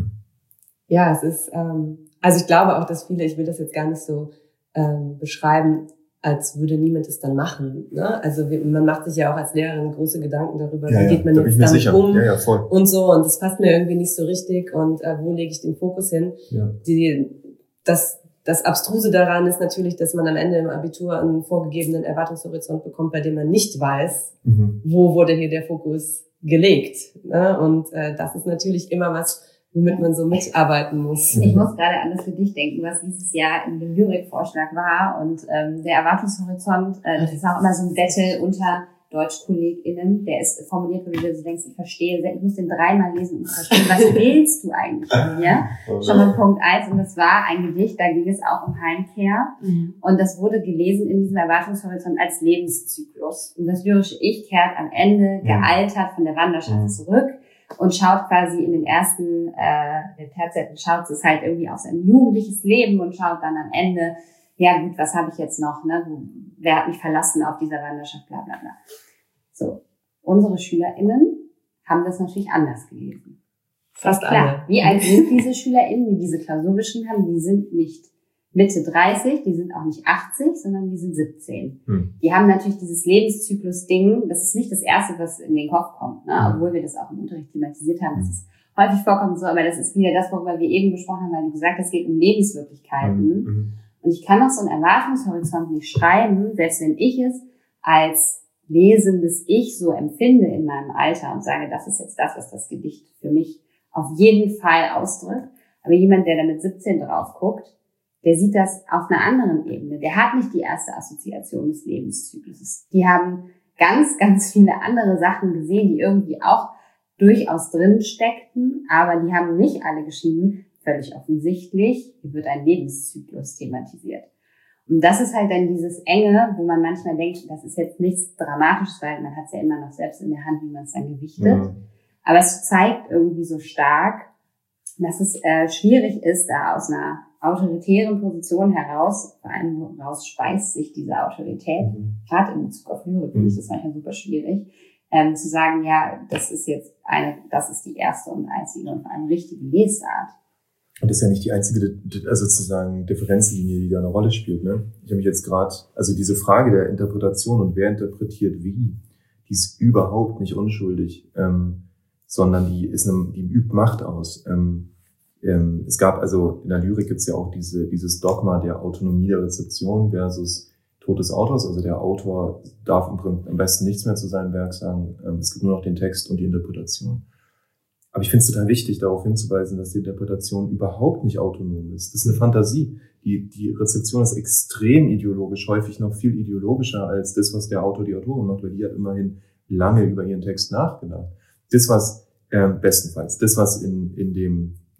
ja es ist, ähm, also ich glaube auch, dass viele, ich will das jetzt gar nicht so ähm, beschreiben, als würde niemand es dann machen. Ne? Also wir, man macht sich ja auch als Lehrerin große Gedanken darüber, ja, wie ja, geht man da jetzt damit sicher. um ja, ja, voll. und so. Und das passt mir irgendwie nicht so richtig und äh, wo lege ich den Fokus hin? Ja. Die, das, das Abstruse daran ist natürlich, dass man am Ende im Abitur einen vorgegebenen Erwartungshorizont bekommt, bei dem man nicht weiß, mhm. wo wurde hier der Fokus gelegt. Ne? Und äh, das ist natürlich immer was, womit man so mitarbeiten muss. Ich muss gerade an das Gedicht denken, was dieses Jahr in dem Lyrikvorschlag war. Und ähm, der Erwartungshorizont, äh, das ist auch immer so ein Battle unter DeutschkollegInnen. Der ist formuliert, wo du dir so denkst, ich verstehe, ich muss den dreimal lesen, um zu verstehen, was willst du eigentlich von mir? Schon mal Punkt eins. Und das war ein Gedicht, da ging es auch um Heimkehr. Mhm. Und das wurde gelesen in diesem Erwartungshorizont als Lebenszyklus. Und das lyrische Ich kehrt am Ende gealtert von der Wanderschaft zurück und schaut quasi in den ersten, äh, der Terzetten schaut es halt irgendwie auf sein jugendliches Leben und schaut dann am Ende, ja gut, was habe ich jetzt noch, ne? Wer hat mich verlassen auf dieser Wanderschaft, bla bla bla. So, unsere SchülerInnen haben das natürlich anders gelesen. Fast klar, alle. Wie alt sind diese SchülerInnen, die diese Klausur geschrieben haben? Die sind nicht Mitte dreißig, die sind auch nicht achtzig, sondern die sind siebzehn. Hm. Die haben natürlich dieses Lebenszyklus-Ding, das ist nicht das Erste, was in den Kopf kommt, ne? Hm. Obwohl wir das auch im Unterricht thematisiert haben, dass es häufig vorkommt so, aber das ist wieder das, worüber wir eben gesprochen haben, weil du gesagt hast, es geht um Lebenswirklichkeiten. Hm. Und ich kann auch so einen Erwartungshorizont nicht schreiben, selbst wenn ich es als lesendes Ich so empfinde in meinem Alter und sage, das ist jetzt das, was das Gedicht für mich auf jeden Fall ausdrückt. Aber jemand, der da mit siebzehn drauf guckt, der sieht das auf einer anderen Ebene. Der hat nicht die erste Assoziation des Lebenszykluses. Die haben ganz, ganz viele andere Sachen gesehen, die irgendwie auch durchaus drin steckten, aber die haben nicht alle geschrieben, völlig offensichtlich, hier wird ein Lebenszyklus thematisiert. Und das ist halt dann dieses Enge, wo man manchmal denkt, das ist jetzt nichts Dramatisches, weil man hat es ja immer noch selbst in der Hand, wie man es dann gewichtet. Mhm. Aber es zeigt irgendwie so stark, dass es äh, schwierig ist, da aus einer autoritären Position heraus, vor allem woraus speist sich diese Autorität, mhm. gerade in Bezug auf Lyrik, finde ich das manchmal super schwierig, ähm, zu sagen, ja, das ist jetzt eine, das ist die erste und einzige und eine richtige Lesart. Und das ist ja nicht die einzige, also sozusagen Differenzlinie, die da eine Rolle spielt, ne? Ich habe mich jetzt gerade, also diese Frage der Interpretation und wer interpretiert wie, die ist überhaupt nicht unschuldig, ähm, sondern die ist eine, die übt Macht aus. Ähm, ähm, es gab also in der Lyrik gibt's ja auch diese dieses Dogma der Autonomie der Rezeption versus Tod des Autors. Also der Autor darf im Prinzip am besten nichts mehr zu seinem Werk sagen. Ähm, es gibt nur noch den Text und die Interpretation. Aber ich finde es total wichtig, darauf hinzuweisen, dass die Interpretation überhaupt nicht autonom ist. Das ist eine Fantasie. Die, die Rezeption ist extrem ideologisch, häufig noch viel ideologischer als das, was der Autor, die Autorin macht, weil die hat immerhin lange über ihren Text nachgedacht. Das, was, äh, bestenfalls, das, was in, in dem,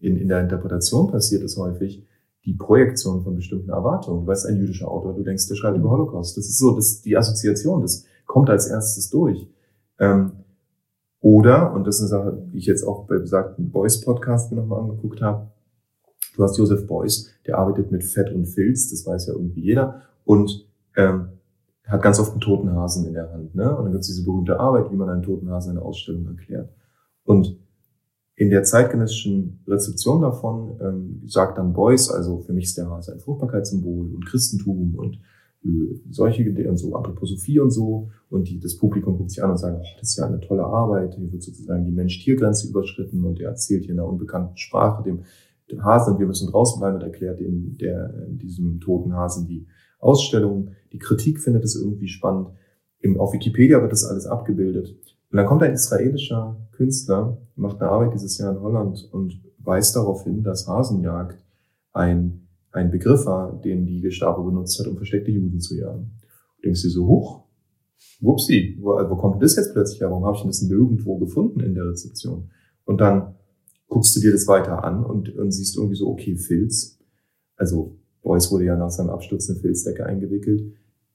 in, in der Interpretation passiert es häufig, die Projektion von bestimmten Erwartungen. Du weißt, ein jüdischer Autor, du denkst, der schreibt über Holocaust. Das ist so, das die Assoziation, das kommt als erstes durch. Ähm, oder, und das ist eine Sache, die ich jetzt auch bei besagten Beuys-Podcast mir nochmal angeguckt habe, du hast Joseph Beuys, der arbeitet mit Fett und Filz, das weiß ja irgendwie jeder, und ähm, hat ganz oft einen toten Hasen in der Hand. Ne? Und dann gibt es diese berühmte Arbeit, wie man einen toten Hasen in einer Ausstellung erklärt. Und in der zeitgenössischen Rezeption davon ähm, sagt dann Beuys, also für mich ist der Hase ein Fruchtbarkeitssymbol und Christentum und äh, solche und so Anthroposophie und so. Und die, das Publikum guckt sich an und sagt, oh, das ist ja eine tolle Arbeit. Hier wird sozusagen die Mensch-Tier-Grenze überschritten und er erzählt hier in einer unbekannten Sprache dem, dem Hasen und wir müssen draußen bleiben und erklärt in, der, in diesem toten Hasen die Ausstellung. Die Kritik findet es irgendwie spannend. Im, auf Wikipedia wird das alles abgebildet. Und dann kommt ein israelischer Künstler, macht eine Arbeit dieses Jahr in Holland und weist darauf hin, dass Hasenjagd ein, ein Begriff war, den die Gestapo benutzt hat, um versteckte Juden zu jagen. Du denkst dir so, huch, wupsi, wo, wo kommt das jetzt plötzlich her? Warum habe ich das nirgendwo gefunden in der Rezeption? Und dann guckst du dir das weiter an und, und siehst irgendwie so, okay, Filz. Also Beuys wurde ja nach seinem Absturz eine Filzdecke eingewickelt.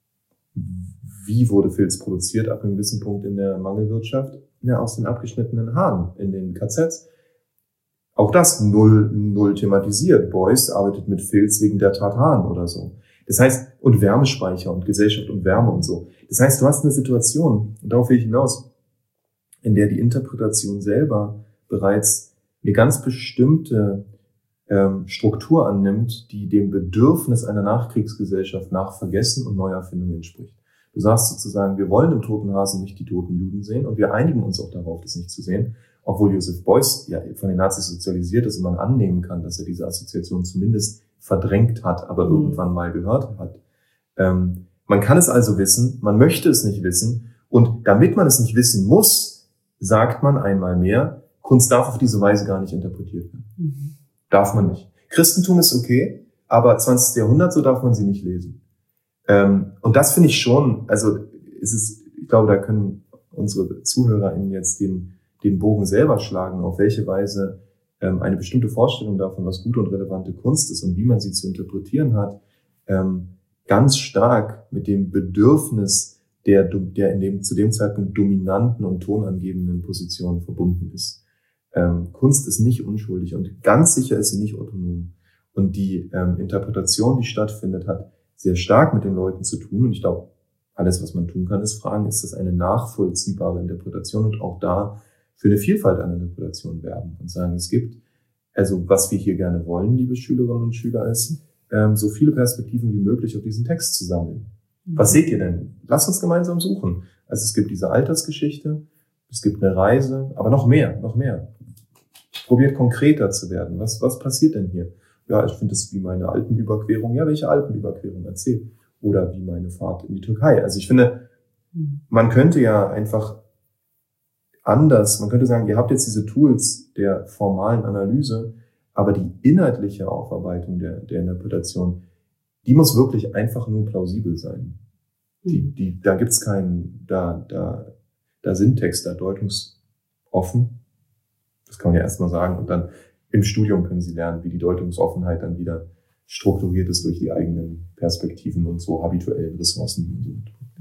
Wie wurde Filz produziert ab einem gewissen Punkt in der Mangelwirtschaft? Ja, aus den abgeschnittenen Haaren in den K Zs. Auch das null, null thematisiert. Beuys arbeitet mit Filz wegen der Tartaren oder so. Das heißt, und Wärmespeicher und Gesellschaft und Wärme und so. Das heißt, du hast eine Situation, und darauf will ich hinaus, in der die Interpretation selber bereits eine ganz bestimmte ähm, Struktur annimmt, die dem Bedürfnis einer Nachkriegsgesellschaft nach Vergessen und Neuerfindung entspricht. Du sagst sozusagen, wir wollen im toten Hasen nicht die toten Juden sehen und wir einigen uns auch darauf, das nicht zu sehen, obwohl Joseph Beuys ja von den Nazis sozialisiert ist und man annehmen kann, dass er diese Assoziation zumindest verdrängt hat, aber mhm. irgendwann mal gehört hat. Ähm, man kann es also wissen, man möchte es nicht wissen und damit man es nicht wissen muss, sagt man einmal mehr, Kunst darf auf diese Weise gar nicht interpretiert werden. Mhm. Darf man nicht. Christentum ist okay, aber zwanzigsten Jahrhundert, so darf man sie nicht lesen. Ähm, und das finde ich schon, also es ist, ich glaube, da können unsere ZuhörerInnen jetzt den, den Bogen selber schlagen, auf welche Weise ähm, eine bestimmte Vorstellung davon, was gute und relevante Kunst ist und wie man sie zu interpretieren hat, ähm, ganz stark mit dem Bedürfnis der, der in dem, zu dem Zeitpunkt dominanten und tonangebenden Position verbunden ist. Ähm, Kunst ist nicht unschuldig und ganz sicher ist sie nicht autonom. Und die ähm, Interpretation, die stattfindet, hat sehr stark mit den Leuten zu tun. Und ich glaube, alles, was man tun kann, ist fragen, ist das eine nachvollziehbare Interpretation und auch da für eine Vielfalt an Interpretationen werben und sagen, es gibt, also was wir hier gerne wollen, liebe Schülerinnen und Schüler, ist, ähm, so viele Perspektiven wie möglich auf diesen Text zu sammeln. Mhm. Was seht ihr denn? Lasst uns gemeinsam suchen. Also es gibt diese Altersgeschichte, es gibt eine Reise, aber noch mehr, noch mehr. Probiert konkreter zu werden. Was, was passiert denn hier? Ja, ich finde es wie meine Alpenüberquerung. Ja, welche Alpenüberquerung? Erzähl. Oder wie meine Fahrt in die Türkei. Also ich finde, man könnte ja einfach anders, man könnte sagen, ihr habt jetzt diese Tools der formalen Analyse, aber die inhaltliche Aufarbeitung der, der Interpretation, die muss wirklich einfach nur plausibel sein. Die, die, da gibt's keinen, da, da, da sind Texte deutungsoffen. Das kann man ja erstmal sagen. Und dann im Studium können Sie lernen, wie die Deutungsoffenheit dann wieder strukturiert ist durch die eigenen Perspektiven und so habituellen Ressourcen. Und so.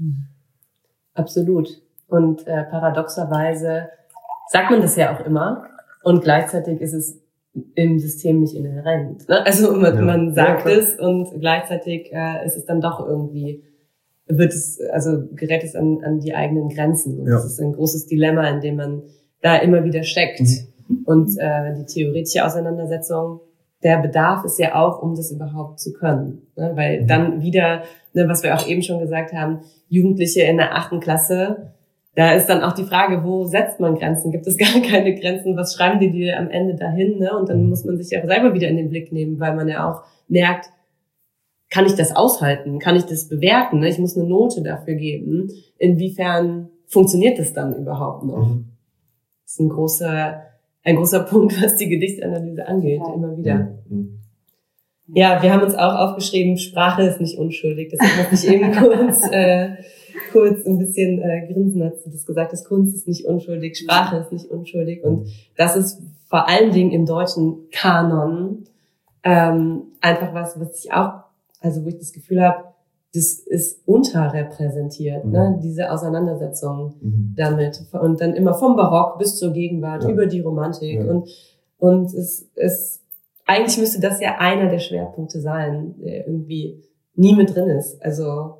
Absolut. Und äh, paradoxerweise sagt man das ja auch immer und gleichzeitig ist es im System nicht inhärent. Ne? Also man, ja. man sagt ja, es und gleichzeitig äh, ist es dann doch irgendwie, wird es, also gerät es an, an die eigenen Grenzen. Und ja. das ist ein großes Dilemma, in dem man da immer wieder steckt. Mhm. Und äh, die theoretische Auseinandersetzung, der Bedarf ist ja auch, um das überhaupt zu können. Ne? Weil mhm. dann wieder, ne, was wir auch eben schon gesagt haben, Jugendliche in der achten Klasse, da ist dann auch die Frage, wo setzt man Grenzen? Gibt es gar keine Grenzen? Was schreiben die dir am Ende dahin? Ne? Und dann muss man sich ja selber wieder in den Blick nehmen, weil man ja auch merkt, kann ich das aushalten? Kann ich das bewerten? Ne? Ich muss eine Note dafür geben. Inwiefern funktioniert das dann überhaupt noch? Mhm. Das ist ein großer, ein großer Punkt, was die Gedichtsanalyse angeht, ja. immer wieder. Mhm. Ja, wir haben uns auch aufgeschrieben, Sprache ist nicht unschuldig. Deshalb muss ich eben kurz, äh, kurz ein bisschen äh, grinsen, als du das gesagt hast. Kunst ist nicht unschuldig, Sprache ist nicht unschuldig. Und das ist vor allen Dingen im deutschen Kanon ähm, einfach was, was ich auch, also wo ich das Gefühl habe, das ist unterrepräsentiert, mhm. ne? Diese Auseinandersetzung mhm. damit. Und dann immer vom Barock bis zur Gegenwart, ja. über die Romantik. Ja. Und, und es, es, eigentlich müsste das ja einer der Schwerpunkte sein, der irgendwie nie mit drin ist. Also,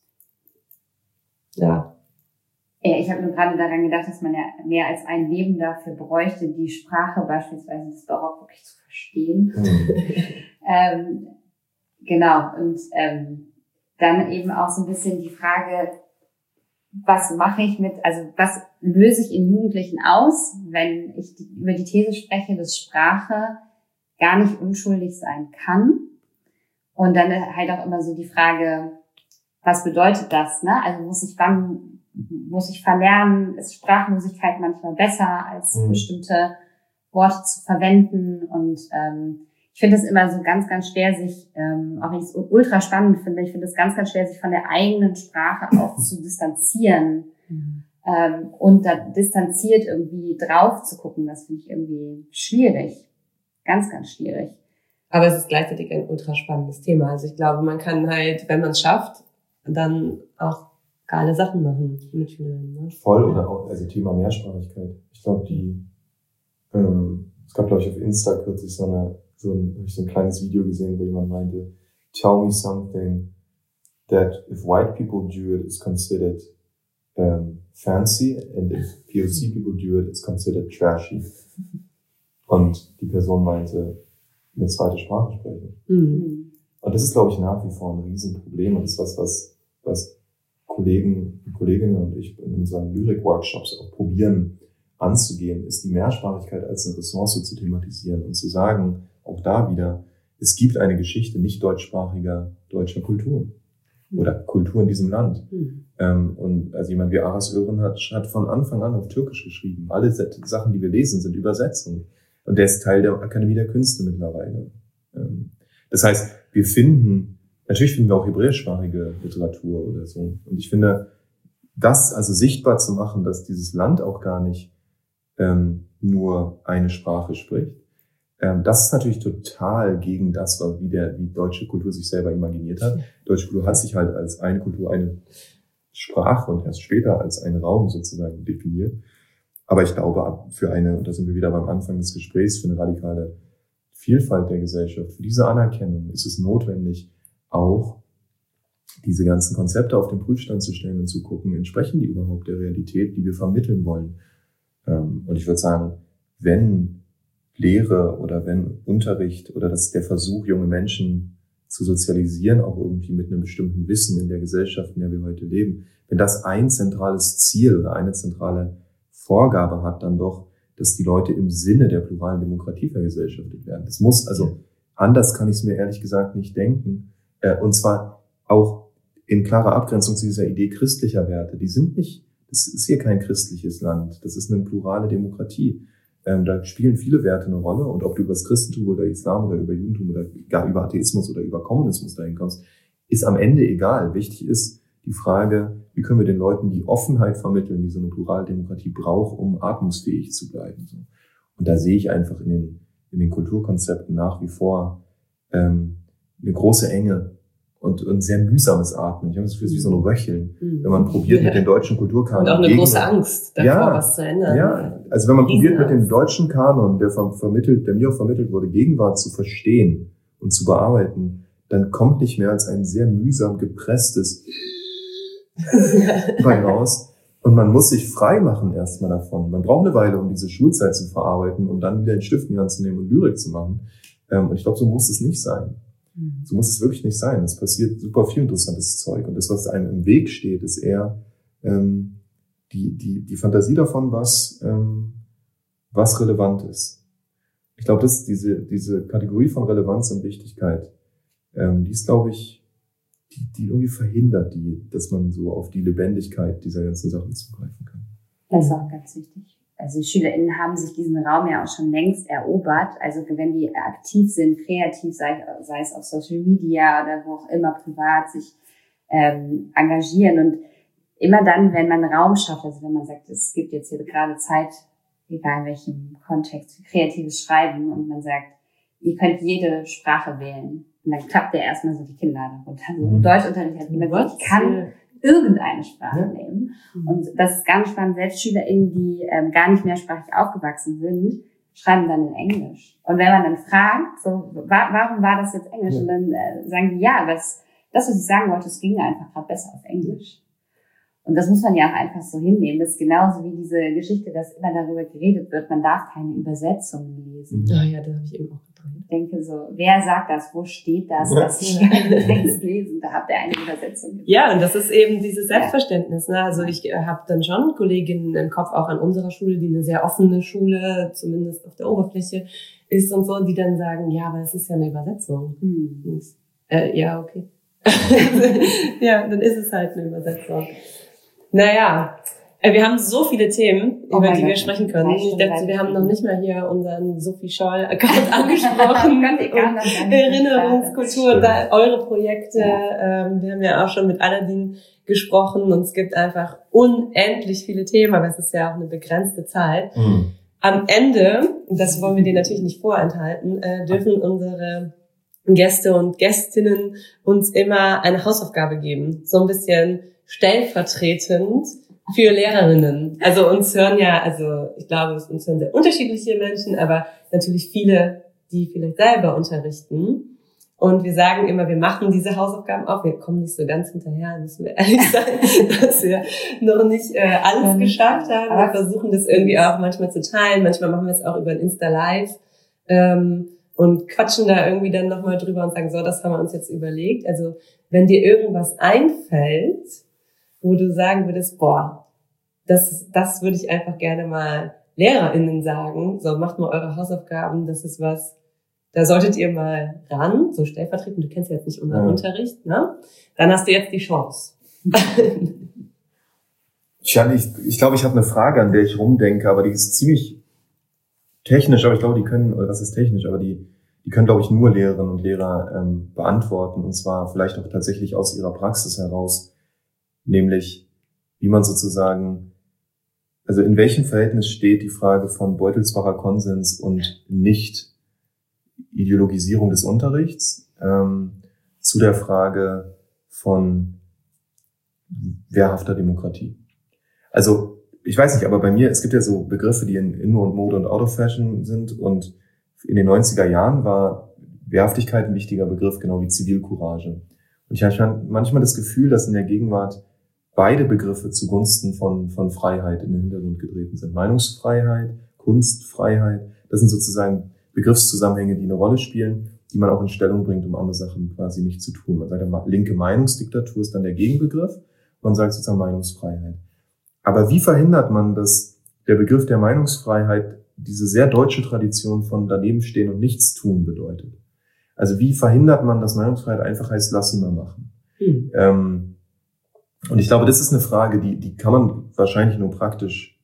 ja. Ja, ich habe nur gerade daran gedacht, dass man ja mehr als ein Leben dafür bräuchte, die Sprache beispielsweise des Barock wirklich zu verstehen. Mhm. ähm, genau, und ähm, dann eben auch so ein bisschen die Frage, was mache ich mit, also was löse ich in Jugendlichen aus, wenn ich die, über die These spreche, dass Sprache gar nicht unschuldig sein kann. Und dann halt auch immer so die Frage, was bedeutet das, ne? Also muss ich dann, muss ich verlernen, ist Sprachlosigkeit manchmal besser, als mhm. bestimmte Worte zu verwenden? Und ähm, ich finde es immer so ganz, ganz schwer, sich, ähm, auch wenn ich es ultra spannend finde, ich finde es ganz, ganz schwer, sich von der eigenen Sprache auch zu distanzieren mhm. ähm, und da distanziert irgendwie drauf zu gucken. Das finde ich irgendwie schwierig. Ganz, ganz schwierig. Aber es ist gleichzeitig ein ultra spannendes Thema. Also ich glaube, man kann halt, wenn man es schafft, dann auch geile Sachen machen mit Schülern. Ne? Voll, oder auch, also Thema Mehrsprachigkeit. Ich glaube, die, ähm, es gab, glaube ich, auf Insta kürzlich so eine, so ein, habe ich so ein kleines Video gesehen, wo jemand meinte, tell me something that if white people do it, it's considered um, fancy, and if P O C people do it, it's considered trashy. Und die Person meinte, eine zweite Sprache sprechen. Mhm. Und das ist, glaube ich, nach wie vor ein Riesenproblem. Und das ist was, was, was Kollegen und Kolleginnen und ich in unseren Lyrik-Workshops auch probieren anzugehen, ist die Mehrsprachigkeit als eine Ressource zu thematisieren und zu sagen, auch da wieder, es gibt eine Geschichte nicht deutschsprachiger deutscher Kultur mhm. oder Kultur in diesem Land. Mhm. Ähm, und also jemand wie Aras Ören hat, hat von Anfang an auf Türkisch geschrieben. Alle Sachen, die wir lesen, sind Übersetzungen. Und der ist Teil der Akademie der Künste mittlerweile. Das heißt, wir finden, natürlich finden wir auch hebräischsprachige Literatur oder so. Und ich finde, das also sichtbar zu machen, dass dieses Land auch gar nicht ähm, nur eine Sprache spricht, ähm, das ist natürlich total gegen das, wie der, wie deutsche Kultur sich selber imaginiert hat. Deutsche Kultur hat sich halt als eine Kultur, eine Sprache und erst später als einen Raum sozusagen definiert. Aber ich glaube, für eine, und da sind wir wieder beim Anfang des Gesprächs, für eine radikale Vielfalt der Gesellschaft, für diese Anerkennung ist es notwendig, auch diese ganzen Konzepte auf den Prüfstand zu stellen und zu gucken, entsprechen die überhaupt der Realität, die wir vermitteln wollen. Und ich würde sagen, wenn Lehre oder wenn Unterricht oder das der Versuch, junge Menschen zu sozialisieren, auch irgendwie mit einem bestimmten Wissen in der Gesellschaft, in der wir heute leben, wenn das ein zentrales Ziel oder eine zentrale Vorgabe hat, dann doch, dass die Leute im Sinne der pluralen Demokratie vergesellschaftet werden. Das muss, also anders kann ich es mir ehrlich gesagt nicht denken. Und zwar auch in klarer Abgrenzung zu dieser Idee christlicher Werte. Die sind nicht, das ist hier kein christliches Land, das ist eine plurale Demokratie. Da spielen viele Werte eine Rolle, und ob du über das Christentum oder Islam oder über Judentum oder gar über Atheismus oder über Kommunismus dahin kommst, ist am Ende egal. Wichtig ist die Frage, wie können wir den Leuten die Offenheit vermitteln, die so eine plurale Demokratie braucht, um atmungsfähig zu bleiben. Und da sehe ich einfach in den, in den Kulturkonzepten nach wie vor ähm, eine große Enge und ein sehr mühsames Atmen. Ich habe das Gefühl, es ist wie so ein Röcheln, mhm. wenn man probiert, ja. mit den deutschen Kulturkanon... Und auch eine gegen, große Angst davor, ja, was zu ändern. Ja, also wenn man probiert, mit dem deutschen Kanon, der vermittelt, der mir auch vermittelt wurde, Gegenwart zu verstehen und zu bearbeiten, dann kommt nicht mehr als ein sehr mühsam gepresstes bei raus. Und man muss sich frei machen erstmal davon. Man braucht eine Weile, um diese Schulzeit zu verarbeiten, um dann wieder den Stift in die Hand zu nehmen und Lyrik zu machen. Und ich glaube, so muss es nicht sein. So muss es wirklich nicht sein. Es passiert super viel interessantes Zeug. Und das, was einem im Weg steht, ist eher ähm, die, die, die Fantasie davon, was, ähm, was relevant ist. Ich glaube, dass diese, diese Kategorie von Relevanz und Wichtigkeit, ähm, die ist, glaube ich, Die, die irgendwie verhindert die, dass man so auf die Lebendigkeit dieser ganzen Sachen zugreifen kann. Das ist auch ganz wichtig. also die SchülerInnen haben sich diesen Raum ja auch schon längst erobert. Also wenn die aktiv sind, kreativ, sei, sei es auf Social Media oder wo auch immer privat sich ähm, engagieren. Und immer dann, wenn man Raum schafft, also wenn man sagt, es gibt jetzt hier gerade Zeit, egal in welchem Kontext, für kreatives Schreiben und man sagt, ihr könnt jede Sprache wählen. Und dann klappt ja erstmal so die Kinnlade runter. So mhm. Deutschunterricht hat jemand gesagt, ich kann irgendeine Sprache ja. nehmen. Und das ist ganz spannend. Selbst SchülerInnen, die ähm, gar nicht mehrsprachig aufgewachsen sind, schreiben dann in Englisch. Und wenn man dann fragt, so, wa- warum war das jetzt Englisch? Ja. Und dann äh, sagen die, ja, das, das, was ich sagen wollte, es ging einfach gerade besser auf Englisch. Und das muss man ja auch einfach so hinnehmen. Das ist genauso wie diese Geschichte, dass immer darüber geredet wird, man darf keine Übersetzungen lesen. Ah ja, da habe ich eben auch gedacht. Ich denke so, wer sagt das? Wo steht das, dass ich einen Text lesen darf, der eine Übersetzung gibt? Ja, und das ist eben dieses Selbstverständnis. Ne? Also ich äh, habe dann schon Kolleginnen im Kopf, auch an unserer Schule, die eine sehr offene Schule, zumindest auf der Oberfläche ist und so, die dann sagen, ja, aber es ist ja eine Übersetzung. Hm. Und, äh, ja, okay. Ja, dann ist es halt eine Übersetzung. Naja, wir haben so viele Themen, oh über die Gott, wir sprechen können. Ich dachte, wir haben noch nicht mal hier unseren Sophie Scholl-Account angesprochen. und Erinnerungskultur, da, eure Projekte. Ja. Ähm, wir haben ja auch schon mit Aladdin gesprochen und es gibt einfach unendlich viele Themen, aber es ist ja auch eine begrenzte Zeit. Mhm. Am Ende, das wollen wir dir natürlich nicht vorenthalten, äh, dürfen unsere Gäste und Gästinnen uns immer eine Hausaufgabe geben. So ein bisschen stellvertretend für Lehrerinnen. Also uns hören ja, also ich glaube, uns hören sehr unterschiedliche Menschen, aber natürlich viele, die vielleicht selber unterrichten. Und wir sagen immer, wir machen diese Hausaufgaben auch. Wir kommen nicht so ganz hinterher, müssen wir ehrlich sein, dass wir noch nicht äh, alles geschafft haben. Wir versuchen das irgendwie auch manchmal zu teilen. Manchmal machen wir es auch über ein Insta-Live ähm, und quatschen da irgendwie dann nochmal drüber und sagen, so, das haben wir uns jetzt überlegt. Also wenn dir irgendwas einfällt, wo du sagen würdest, boah, das, das würde ich einfach gerne mal LehrerInnen sagen. So, macht mal eure Hausaufgaben, das ist was, da solltet ihr mal ran, so stellvertretend, du kennst ja jetzt nicht unseren ja. Unterricht, ne? Dann hast du jetzt die Chance. Tja, ich, ich glaube, ich habe eine Frage, an der ich rumdenke, aber die ist ziemlich technisch, aber ich glaube, die können, oder was ist technisch, aber die, die können, glaube ich, nur Lehrerinnen und Lehrer ähm, beantworten, und zwar vielleicht auch tatsächlich aus ihrer Praxis heraus. Nämlich, wie man sozusagen, also in welchem Verhältnis steht die Frage von Beutelsbacher Konsens und Nicht-Ideologisierung des Unterrichts ähm, zu der Frage von wehrhafter Demokratie. Also, ich weiß nicht, aber bei mir, es gibt ja so Begriffe, die in Inno- und Mode und Out of Fashion sind, und in den neunziger Jahren war Wehrhaftigkeit ein wichtiger Begriff, genau wie Zivilcourage. Und ich habe manchmal das Gefühl, dass in der Gegenwart beide Begriffe zugunsten von, von Freiheit in den Hintergrund getreten sind. Meinungsfreiheit, Kunstfreiheit, das sind sozusagen Begriffszusammenhänge, die eine Rolle spielen, die man auch in Stellung bringt, um andere Sachen quasi nicht zu tun. Man sagt, linke Meinungsdiktatur ist dann der Gegenbegriff, man sagt sozusagen Meinungsfreiheit. Aber wie verhindert man, dass der Begriff der Meinungsfreiheit diese sehr deutsche Tradition von danebenstehen und nichts tun bedeutet? Also wie verhindert man, dass Meinungsfreiheit einfach heißt, lass sie mal machen? Mhm. Ähm, Und ich glaube, das ist eine Frage, die, die kann man wahrscheinlich nur praktisch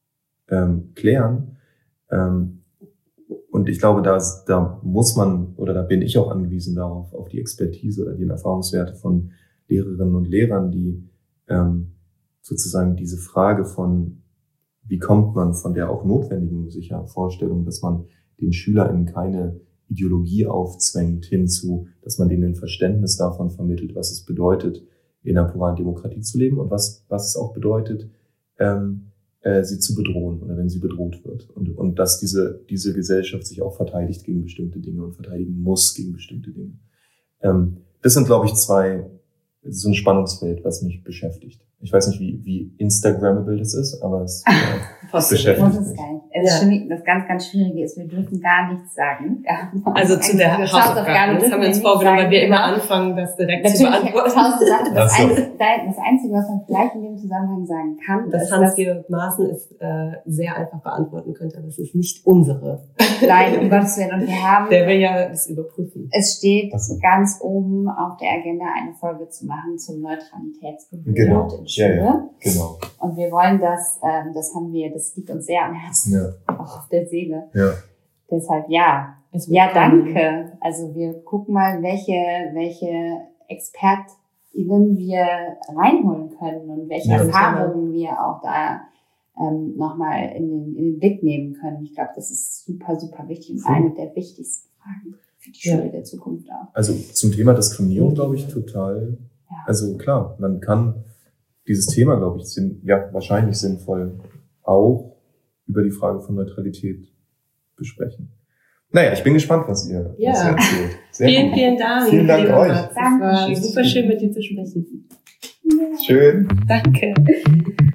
ähm, klären. Ähm, und ich glaube, da, da muss man, oder da bin ich auch angewiesen darauf, auf die Expertise oder die Erfahrungswerte von Lehrerinnen und Lehrern, die ähm, sozusagen diese Frage von, wie kommt man von der auch notwendigen sicher Vorstellung, dass man den SchülerInnen keine Ideologie aufzwängt, hinzu, dass man denen ein Verständnis davon vermittelt, was es bedeutet, in einer pluralen Demokratie zu leben und was was es auch bedeutet, ähm, äh, sie zu bedrohen oder wenn sie bedroht wird, und und dass diese diese Gesellschaft sich auch verteidigt gegen bestimmte Dinge und verteidigen muss gegen bestimmte Dinge. Ähm, das sind, glaube ich, zwei, so ein Spannungsfeld, was mich beschäftigt. Ich weiß nicht, wie wie Instagrammable das ist, aber es äh, beschäftigt mich. Es ist ja. Das ganz, ganz Schwierige ist, wir dürfen gar nichts sagen. Ja. Also zu der Hausaufgabe, das haben wir uns vorgenommen, weil wir immer anfangen, das direkt zu beantworten. Das, so. Einzige, das Einzige, was man vielleicht in dem Zusammenhang sagen kann, das ist, Hans-Georg Maaßen ist äh, sehr einfach beantworten könnte, aber es ist nicht unsere. Nein, um Gottes Willen. Und wir haben, der will ja das überprüfen. Es steht so. Ganz oben auf der Agenda, eine Folge zu machen zum Neutralitätsgebot genau. in Schule. Ja, ja, genau. Und wir wollen das, ähm, das haben wir, das liegt uns sehr am Herzen, Ja. auch auf der Seele. Ja. Deshalb ja. Ja, danke. Also wir gucken mal, welche, welche ExpertInnen wir reinholen können und welche Ja. Erfahrungen wir auch da ähm, nochmal in den, in den Blick nehmen können. Ich glaube, das ist super, super wichtig und Cool. eine der wichtigsten Fragen für die Ja. Schule der Zukunft auch. Also zum Thema Diskriminierung glaube ich total. Ja. Also klar, man kann dieses Thema, glaube ich, sinn, ja wahrscheinlich sinnvoll auch über die Frage von Neutralität besprechen. Naja, ich bin gespannt, was ihr, Ja. was ihr erzählt. Sehr Vielen, gut. vielen Dank. Vielen Dank lieber euch. Mats. Es war Dankeschön. super schön, mit dir zu sprechen. Schön. Danke.